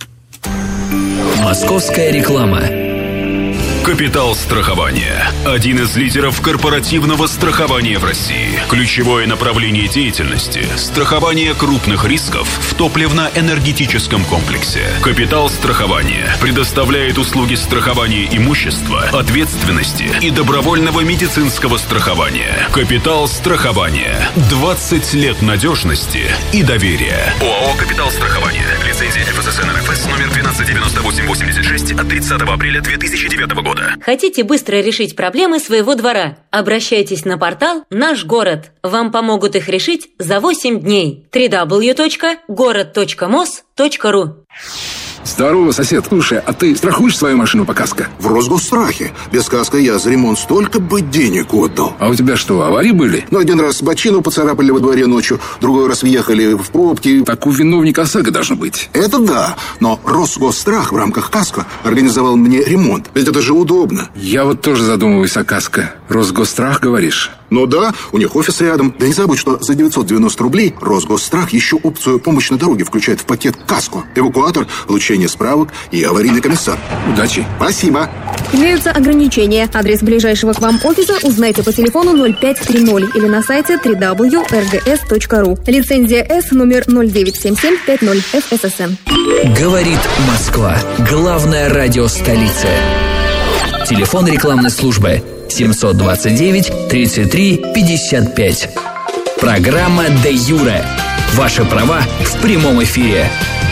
Speaker 1: Московская реклама.
Speaker 8: Капитал страхования. Один из лидеров корпоративного страхования в России. Ключевое направление деятельности – страхование крупных рисков в топливно-энергетическом комплексе. Капитал страхования предоставляет услуги страхования имущества, ответственности и добровольного медицинского страхования. Капитал страхования. двадцать лет надежности и доверия. ОАО «Капитал страхования». Лицензия эф эс эс эн эр эф эс номер двенадцать девяносто восемь восемьдесят шесть от тридцатого апреля две тысячи девятого года.
Speaker 9: Хотите быстро решить проблемы своего двора? Обращайтесь на портал «Наш город». Вам помогут их решить за восемь дней. дабл ю дабл ю дабл ю точка город точка мос точка ру.
Speaker 10: Здорово, сосед. Слушай, а ты страхуешь свою машину по КАСКО?
Speaker 11: В Росгосстрахе. Без КАСКО я за ремонт столько бы денег отдал.
Speaker 10: А у тебя что, аварии были?
Speaker 11: Ну, один раз бочину поцарапали во дворе ночью, другой раз въехали в пробки.
Speaker 10: Так у виновника ОСАГО должно быть.
Speaker 11: Это да, но Росгосстрах в рамках КАСКО организовал мне ремонт. Ведь это же удобно.
Speaker 10: Я вот тоже задумываюсь о КАСКО. Росгосстрах, говоришь?
Speaker 11: Ну да, у них офис рядом. Да не забудь, что за девятьсот девяносто рублей Росгосстрах еще опцию «Помощь на дороге» включает в пакет «Каско», эвакуатор, получение справок и аварийный комиссар. Удачи. Спасибо.
Speaker 12: Имеются ограничения. Адрес ближайшего к вам офиса узнайте по телефону ноль пять тридцать или на сайте дабл ю дабл ю дабл ю точка эр гэ эс точка ру. Лицензия С номер ноль девять семь семь пять ноль эф эс эс эн.
Speaker 1: Говорит Москва. Главное радио столицы. Телефон рекламной службы семьсот двадцать девять тридцать три пятьдесят пять. Программа «Де Юре». Ваши права в прямом эфире.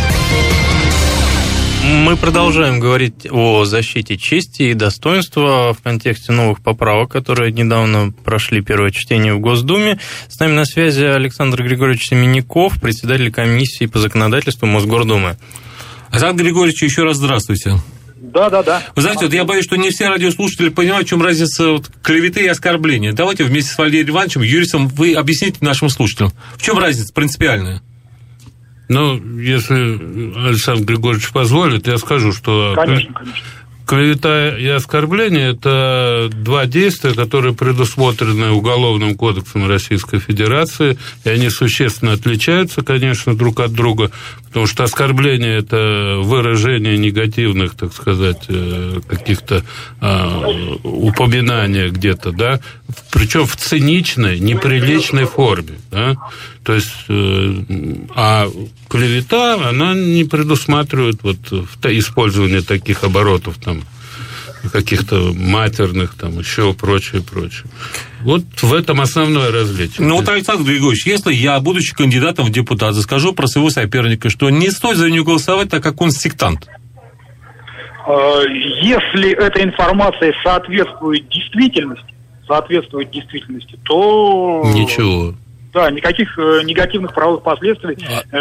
Speaker 4: Мы продолжаем говорить о защите чести и достоинства в контексте новых поправок, которые недавно прошли первое чтение в Госдуме. С нами на связи Александр Григорьевич Семеняков, председатель комиссии по законодательству Мосгордумы.
Speaker 2: Александр Григорьевич, еще раз здравствуйте.
Speaker 7: Да, да, да.
Speaker 2: Вы знаете, вот я боюсь, что не все радиослушатели понимают, в чем разница вот клеветы и оскорбления. Давайте вместе с Валерием Ивановичем, юристом, вы объясните нашим слушателям, в чем разница принципиальная?
Speaker 3: Ну, если Александр Григорьевич позволит, я скажу, что...
Speaker 7: Конечно, конечно.
Speaker 3: Клевета и оскорбление – это два действия, которые предусмотрены Уголовным кодексом Российской Федерации, и они существенно отличаются, конечно, друг от друга, потому что оскорбление – это выражение негативных, так сказать, каких-то э, упоминаний где-то, да, причем в циничной, неприличной форме, да, то есть, э, а клевета, она не предусматривает вот использование таких оборотов, там, каких-то матерных, там, еще прочее, прочее. Вот в этом основное различие.
Speaker 2: Ну, вот, Александр Григорьевич, если я, будучи кандидатом в депутаты, скажу про своего соперника, что не стоит за него голосовать, так как он сектант.
Speaker 7: Если эта информация соответствует действительности, соответствует действительности, то...
Speaker 3: Ничего.
Speaker 7: Да, никаких э, негативных правовых последствий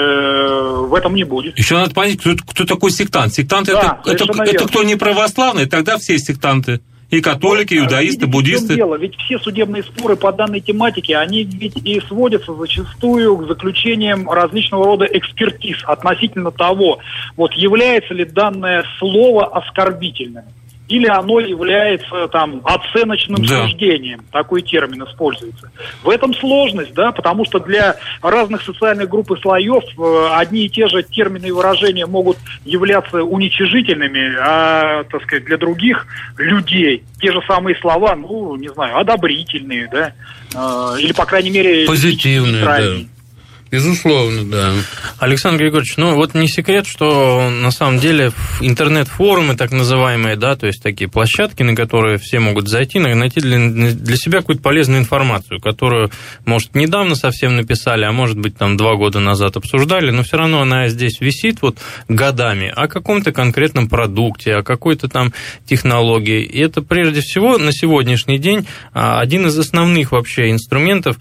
Speaker 7: э, в этом не будет.
Speaker 2: Еще надо понять, кто, кто такой сектант. Сектант да, это, это, это кто не православный, тогда все сектанты. И католики, и иудаисты, буддисты.
Speaker 7: Дело? Ведь все судебные споры по данной тематике, они ведь и сводятся зачастую к заключениям различного рода экспертиз относительно того, вот является ли данное слово оскорбительным. Или оно является там оценочным да. суждением, такой термин используется. В этом сложность, да, потому что для разных социальных групп и слоев э, одни и те же термины и выражения могут являться уничижительными, а, так сказать, для других людей те же самые слова, ну, не знаю, одобрительные, да, э, или, по крайней мере,
Speaker 3: позитивные, да. Безусловно, да.
Speaker 4: Александр Григорьевич, ну вот не секрет, что на самом деле интернет-форумы так называемые, да, то есть такие площадки, на которые все могут зайти, найти для, для себя какую-то полезную информацию, которую, может, недавно совсем написали, а может быть, там два года назад обсуждали, но все равно она здесь висит вот годами о каком-то конкретном продукте, о какой-то там технологии. И это прежде всего на сегодняшний день один из основных вообще инструментов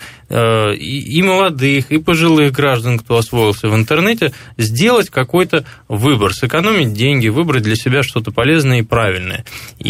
Speaker 4: и молодых, и пожилых граждан, кто освоился в интернете, сделать какой-то выбор, сэкономить деньги, выбрать для себя что-то полезное и правильное.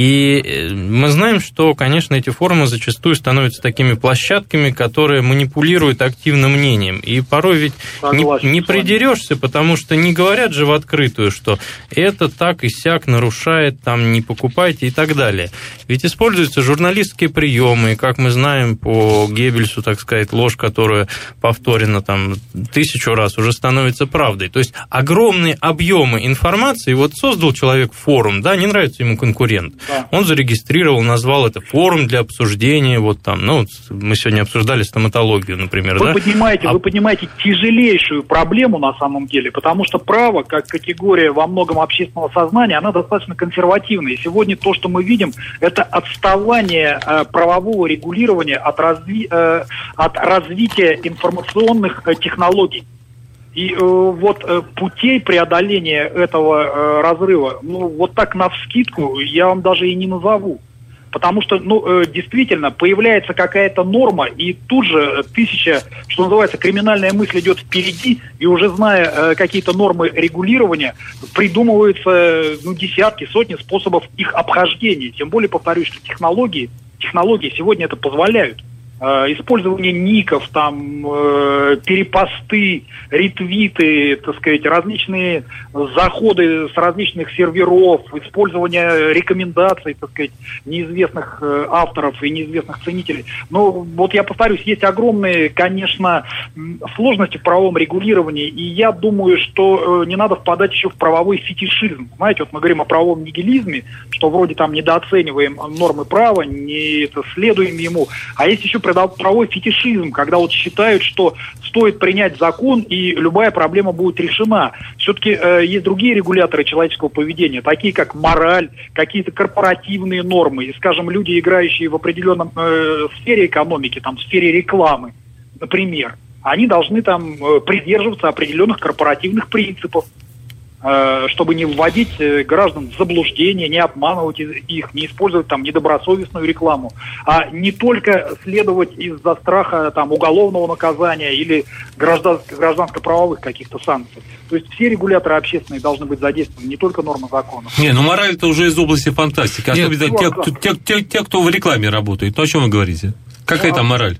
Speaker 4: И мы знаем, что, конечно, эти форумы зачастую становятся такими площадками, которые манипулируют активным мнением. И порой ведь не, не придерешься, потому что не говорят же в открытую, что это так и сяк нарушает, там, не покупайте и так далее. Ведь используются журналистские приемы, и, как мы знаем по Геббельсу, так сказать, ложь, которая повторена там тысячу раз, уже становится правдой. То есть огромные объемы информации. Вот создал человек форум, да, не нравится ему конкурент. Да. Он зарегистрировал, назвал это форум для обсуждения. Вот там, ну, мы сегодня обсуждали стоматологию, например.
Speaker 7: Вы
Speaker 4: да?
Speaker 7: поднимаете,
Speaker 4: а...
Speaker 7: вы поднимаете тяжелейшую проблему на самом деле, потому что право, как категория во многом общественного сознания, она достаточно консервативная. И сегодня то, что мы видим, это отставание э, правового регулирования от, разви... э, от развития информационных э, технологий. И э, вот э, путей преодоления этого э, разрыва, ну, вот так навскидку я вам даже и не назову. Потому что, ну, э, действительно, появляется какая-то норма, и тут же тысяча, что называется, криминальная мысль идет впереди, и уже зная э, какие-то нормы регулирования, придумываются, ну, десятки, сотни способов их обхождения. Тем более, повторюсь, что технологии, технологии сегодня это позволяют. использование ников, там, перепосты, ретвиты, так сказать, различные заходы с различных серверов, использование рекомендаций, так сказать, неизвестных авторов и неизвестных ценителей. Но вот я повторюсь, есть огромные, конечно, сложности в правовом регулировании, и я думаю, что не надо впадать еще в правовой фетишизм. Знаете, вот мы говорим о правовом нигилизме, что вроде там недооцениваем нормы права, не это, следуем ему, а есть еще правовой фетишизм, когда вот считают, что стоит принять закон, и любая проблема будет решена. Все-таки э, есть другие регуляторы человеческого поведения, такие как мораль, какие-то корпоративные нормы. И, скажем, люди, играющие в определенном э, сфере экономики, там, в сфере рекламы, например, они должны там э, придерживаться определенных корпоративных принципов, чтобы не вводить граждан в заблуждение, не обманывать их, не использовать там недобросовестную рекламу, а не только следовать из-за страха там уголовного наказания или граждан, гражданско-правовых каких-то санкций. То есть все регуляторы общественные должны быть задействованы, не только нормы законов.
Speaker 2: Не, ну мораль это уже из области фантастики. Особенно
Speaker 7: Нет,
Speaker 2: те, кто, те, те, те, кто в рекламе работает. Ну, о чем вы говорите? Какая там мораль?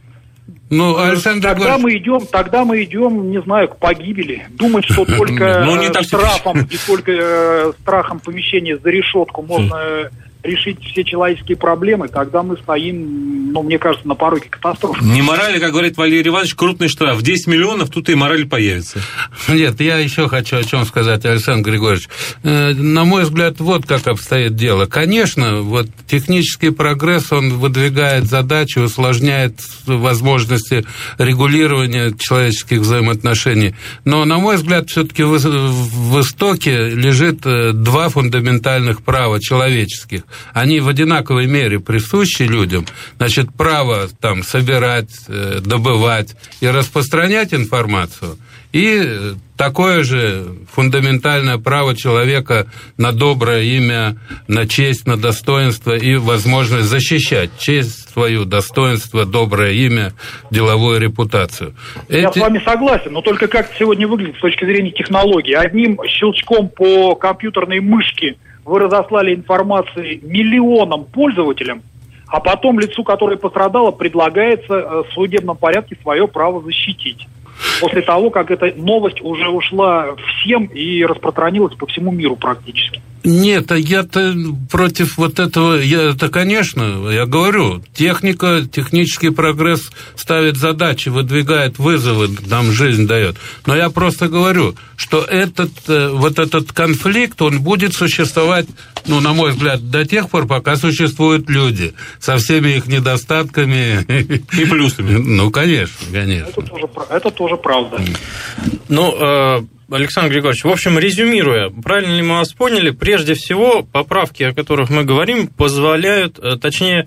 Speaker 7: Ну, Александр тогда мы идем, тогда мы идем, не знаю, к погибели. Думать, что только ну, не так страхом и только э, страхом помещения за решетку можно решить все человеческие проблемы, тогда мы стоим, ну, мне кажется, на пороге катастрофы.
Speaker 2: Не мораль, как говорит Валерий Иванович, крупный штраф. десять миллионов, тут и мораль появится.
Speaker 3: Нет, я еще хочу о чем сказать, Александр Григорьевич. На мой взгляд, вот как обстоит дело. Конечно, вот технический прогресс, он выдвигает задачи, усложняет возможности регулирования человеческих взаимоотношений. Но, на мой взгляд, все-таки в, в истоке лежит два фундаментальных права человеческих. Они в одинаковой мере присущи людям. Значит, право там собирать, добывать и распространять информацию, и такое же фундаментальное право человека на доброе имя, на честь, на достоинство и возможность защищать честь свою, достоинство, доброе имя, деловую репутацию.
Speaker 7: Я Эти... с вами согласен, но только как это сегодня выглядит с точки зрения технологий. Одним щелчком по компьютерной мышке вы разослали информацию миллионам пользователям, а потом лицу, которое пострадало, предлагается в судебном порядке свое право защитить. После того, как эта новость уже ушла всем и распространилась по всему миру практически.
Speaker 3: Нет, я-то против вот этого, я, это, конечно, я говорю, техника, технический прогресс ставит задачи, выдвигает вызовы, нам жизнь дает. Но я просто говорю, что этот, вот этот конфликт, он будет существовать, ну, на мой взгляд, до тех пор, пока существуют люди, со всеми их недостатками
Speaker 2: и плюсами.
Speaker 3: Ну, конечно, конечно.
Speaker 7: Это тоже, это тоже правда.
Speaker 4: Ну, э... Александр Григорьевич, в общем, резюмируя, правильно ли мы вас поняли, прежде всего, поправки, о которых мы говорим, позволяют, точнее,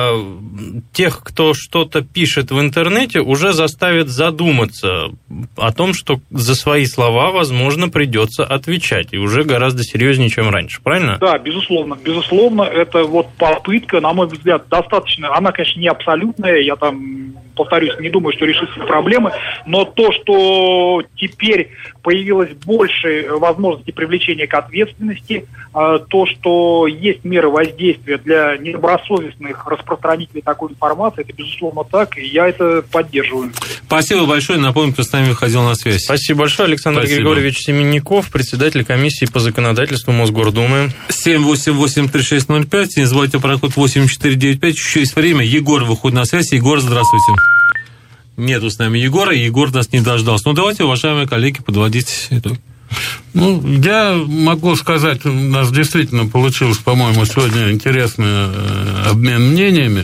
Speaker 4: тех, кто что-то пишет в интернете, уже заставят задуматься о том, что за свои слова, возможно, придется отвечать, и уже гораздо серьезнее, чем раньше, правильно?
Speaker 7: Да, безусловно. Безусловно, это вот попытка, на мой взгляд, достаточно, она, конечно, не абсолютная, я там, повторюсь, не думаю, что решится проблемы, но то, что теперь появилось больше возможностей привлечения к ответственности, то, что есть меры воздействия для недобросовестных распространителей такой информации, это, безусловно, так, и я это поддерживаю.
Speaker 2: Спасибо большое. Напомню, кто с нами выходил на связь.
Speaker 4: Спасибо большое. Александр Спасибо. Григорьевич Семенников, председатель комиссии по законодательству Мосгордумы.
Speaker 2: семь восемь восемь три шесть ноль пять. Не забывайте про код восемь четыре девять пять. Еще есть время. Егор выходит на связь. Егор, здравствуйте. Нету с нами Егора, Егор нас не дождался. Ну, давайте, уважаемые коллеги, подводить итог.
Speaker 3: Ну, я могу сказать, у нас действительно получилось, по-моему, сегодня интересный обмен мнениями.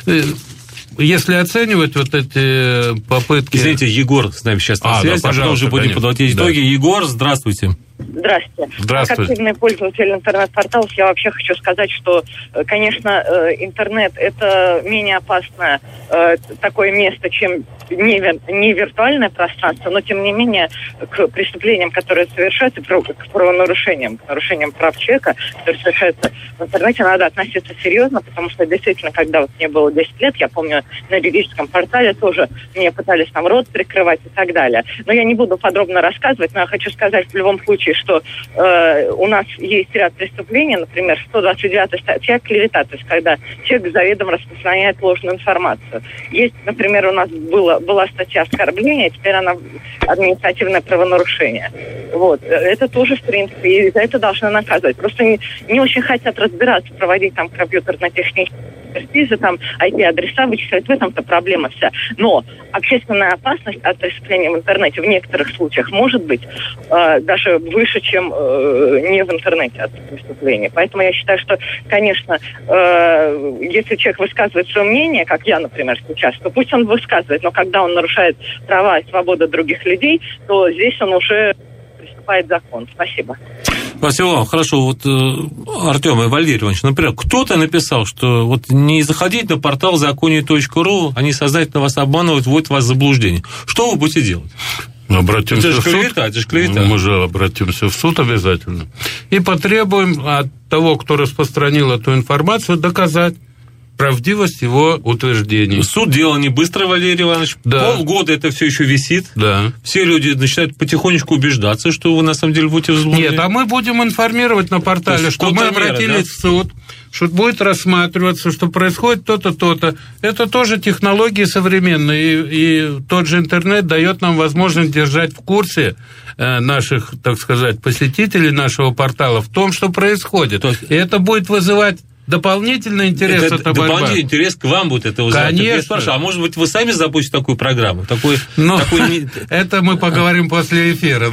Speaker 3: Если оценивать вот эти попытки...
Speaker 2: Извините, Егор с нами сейчас на а, связи, да, а потом уже будем подводить итоги. Да. Егор, здравствуйте.
Speaker 13: Здравствуйте.
Speaker 3: Здравствуйте.
Speaker 13: Как активный пользователь интернет-порталов, я вообще хочу сказать, что, конечно, интернет – это менее опасное такое место, чем не виртуальное пространство, но, тем не менее, к преступлениям, которые совершаются, к правонарушениям, к нарушениям прав человека, которые совершаются в интернете, надо относиться серьезно, потому что, действительно, когда вот мне было десять лет, я помню, на юридическом портале тоже мне пытались там рот прикрывать и так далее. Но я не буду подробно рассказывать, но я хочу сказать в любом случае, что э, у нас есть ряд преступлений, например, сто двадцать девятая статья клевета, то есть когда человек заведомо распространяет ложную информацию. Есть, например, у нас было, была статья оскорбления, теперь она административное правонарушение. Вот. Это тоже, в принципе, и за это должны наказывать. Просто не, не очень хотят разбираться, проводить там компьютерно-технические экспертизы, там ай пи-адреса вычислять, в этом-то проблема вся. Но общественная опасность от преступления в интернете в некоторых случаях может быть э, даже выше, чем э, не в интернете от преступления. Поэтому я считаю, что, конечно, э, если человек высказывает свое мнение, как я, например, сейчас, то пусть он высказывает, но когда он нарушает права и свободы других людей, то здесь он уже приступает закон. Спасибо.
Speaker 2: Спасибо вам. Хорошо, вот э, Артем и Валерий Иванович, например, кто-то написал, что вот не заходить на портал законие точка ру, они сознательно вас обманывают, вводят вас в заблуждение. Что вы будете делать?
Speaker 3: Обратимся
Speaker 2: это
Speaker 3: в суд.
Speaker 2: Клевета, это же клевета.
Speaker 3: Мы же обратимся в суд обязательно. И потребуем от того, кто распространил эту информацию, доказать правдивость его утверждений.
Speaker 2: Суд дело не быстро, Валерий Иванович. Да. Полгода это все еще висит.
Speaker 3: Да.
Speaker 2: Все люди начинают потихонечку убеждаться, что вы на самом деле будете в заблуждении.
Speaker 3: Нет, а мы будем информировать на портале, что мы обратились в суд, что будет рассматриваться, что происходит то-то, то-то. Это тоже технологии современные, и, и тот же интернет дает нам возможность держать в курсе э, наших, так сказать, посетителей нашего портала в том, что происходит. И это будет вызывать дополнительный интерес, это, это
Speaker 2: дополнительный интерес к вам будет это узнать.
Speaker 3: Конечно.
Speaker 2: Я спрашиваю, а может быть, вы сами запустите такую программу? Такой,
Speaker 3: ну,
Speaker 2: такой...
Speaker 3: Это мы поговорим после эфира.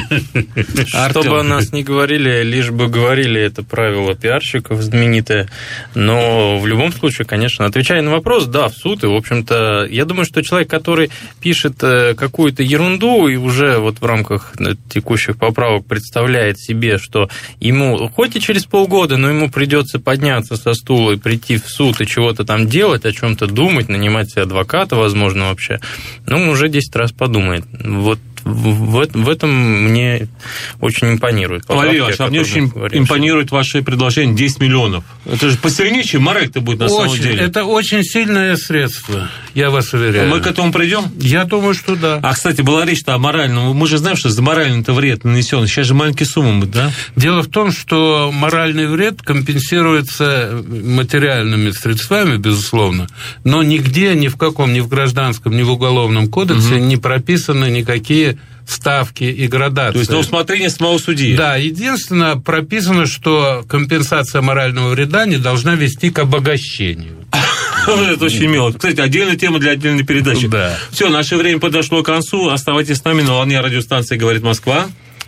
Speaker 3: Да?
Speaker 4: Чтобы о нас не говорили, лишь бы говорили, это правило пиарщиков знаменитое. Но в любом случае, конечно, отвечая на вопрос, да, в суд. И, в общем-то, я думаю, что человек, который пишет какую-то ерунду и уже вот в рамках текущих поправок представляет себе, что ему, хоть и через полгода, но ему придется подняться со стула и прийти в суд и чего-то там делать, о чем-то думать, нанимать себе адвоката, возможно, вообще, ну, уже десять раз подумает. Вот в, в этом мне очень импонирует.
Speaker 2: Валерий Иванович, а мне очень говорим, импонирует что... ваше предложение десять миллионов. Это же посильнее, чем мораль-то будет на
Speaker 3: очень,
Speaker 2: самом деле.
Speaker 3: Это очень сильное средство, я вас уверяю.
Speaker 2: Мы к этому придем?
Speaker 3: Я думаю, что да.
Speaker 2: А, кстати, была речь-то о моральном. Мы же знаем, что за моральный-то вред нанесен. Сейчас же маленькие суммы, да?
Speaker 3: Дело в том, что моральный вред компенсируется материальными средствами, безусловно, но нигде, ни в каком, ни в гражданском, ни в уголовном кодексе угу. не прописаны никакие ставки и градации.
Speaker 2: То есть на усмотрение самого судьи.
Speaker 3: Да, единственное, прописано, что компенсация морального вреда не должна вести к обогащению.
Speaker 2: Это очень мило. Кстати, отдельная тема для отдельной передачи.
Speaker 3: Да.
Speaker 2: Все, наше время подошло к концу. Оставайтесь с нами на волне радиостанции «Говорит Москва».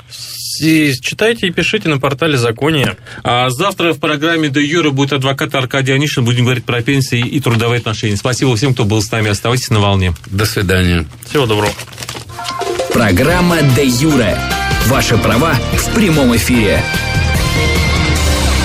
Speaker 4: И читайте и пишите на портале «Законие».
Speaker 2: А завтра в программе «Де юре» будет адвокат Аркадий Онищин. Будем говорить про пенсии и трудовые отношения. Спасибо всем, кто был с нами. Оставайтесь на волне.
Speaker 3: До свидания.
Speaker 4: Всего доброго.
Speaker 1: Программа «Де юре». Ваши права в прямом эфире.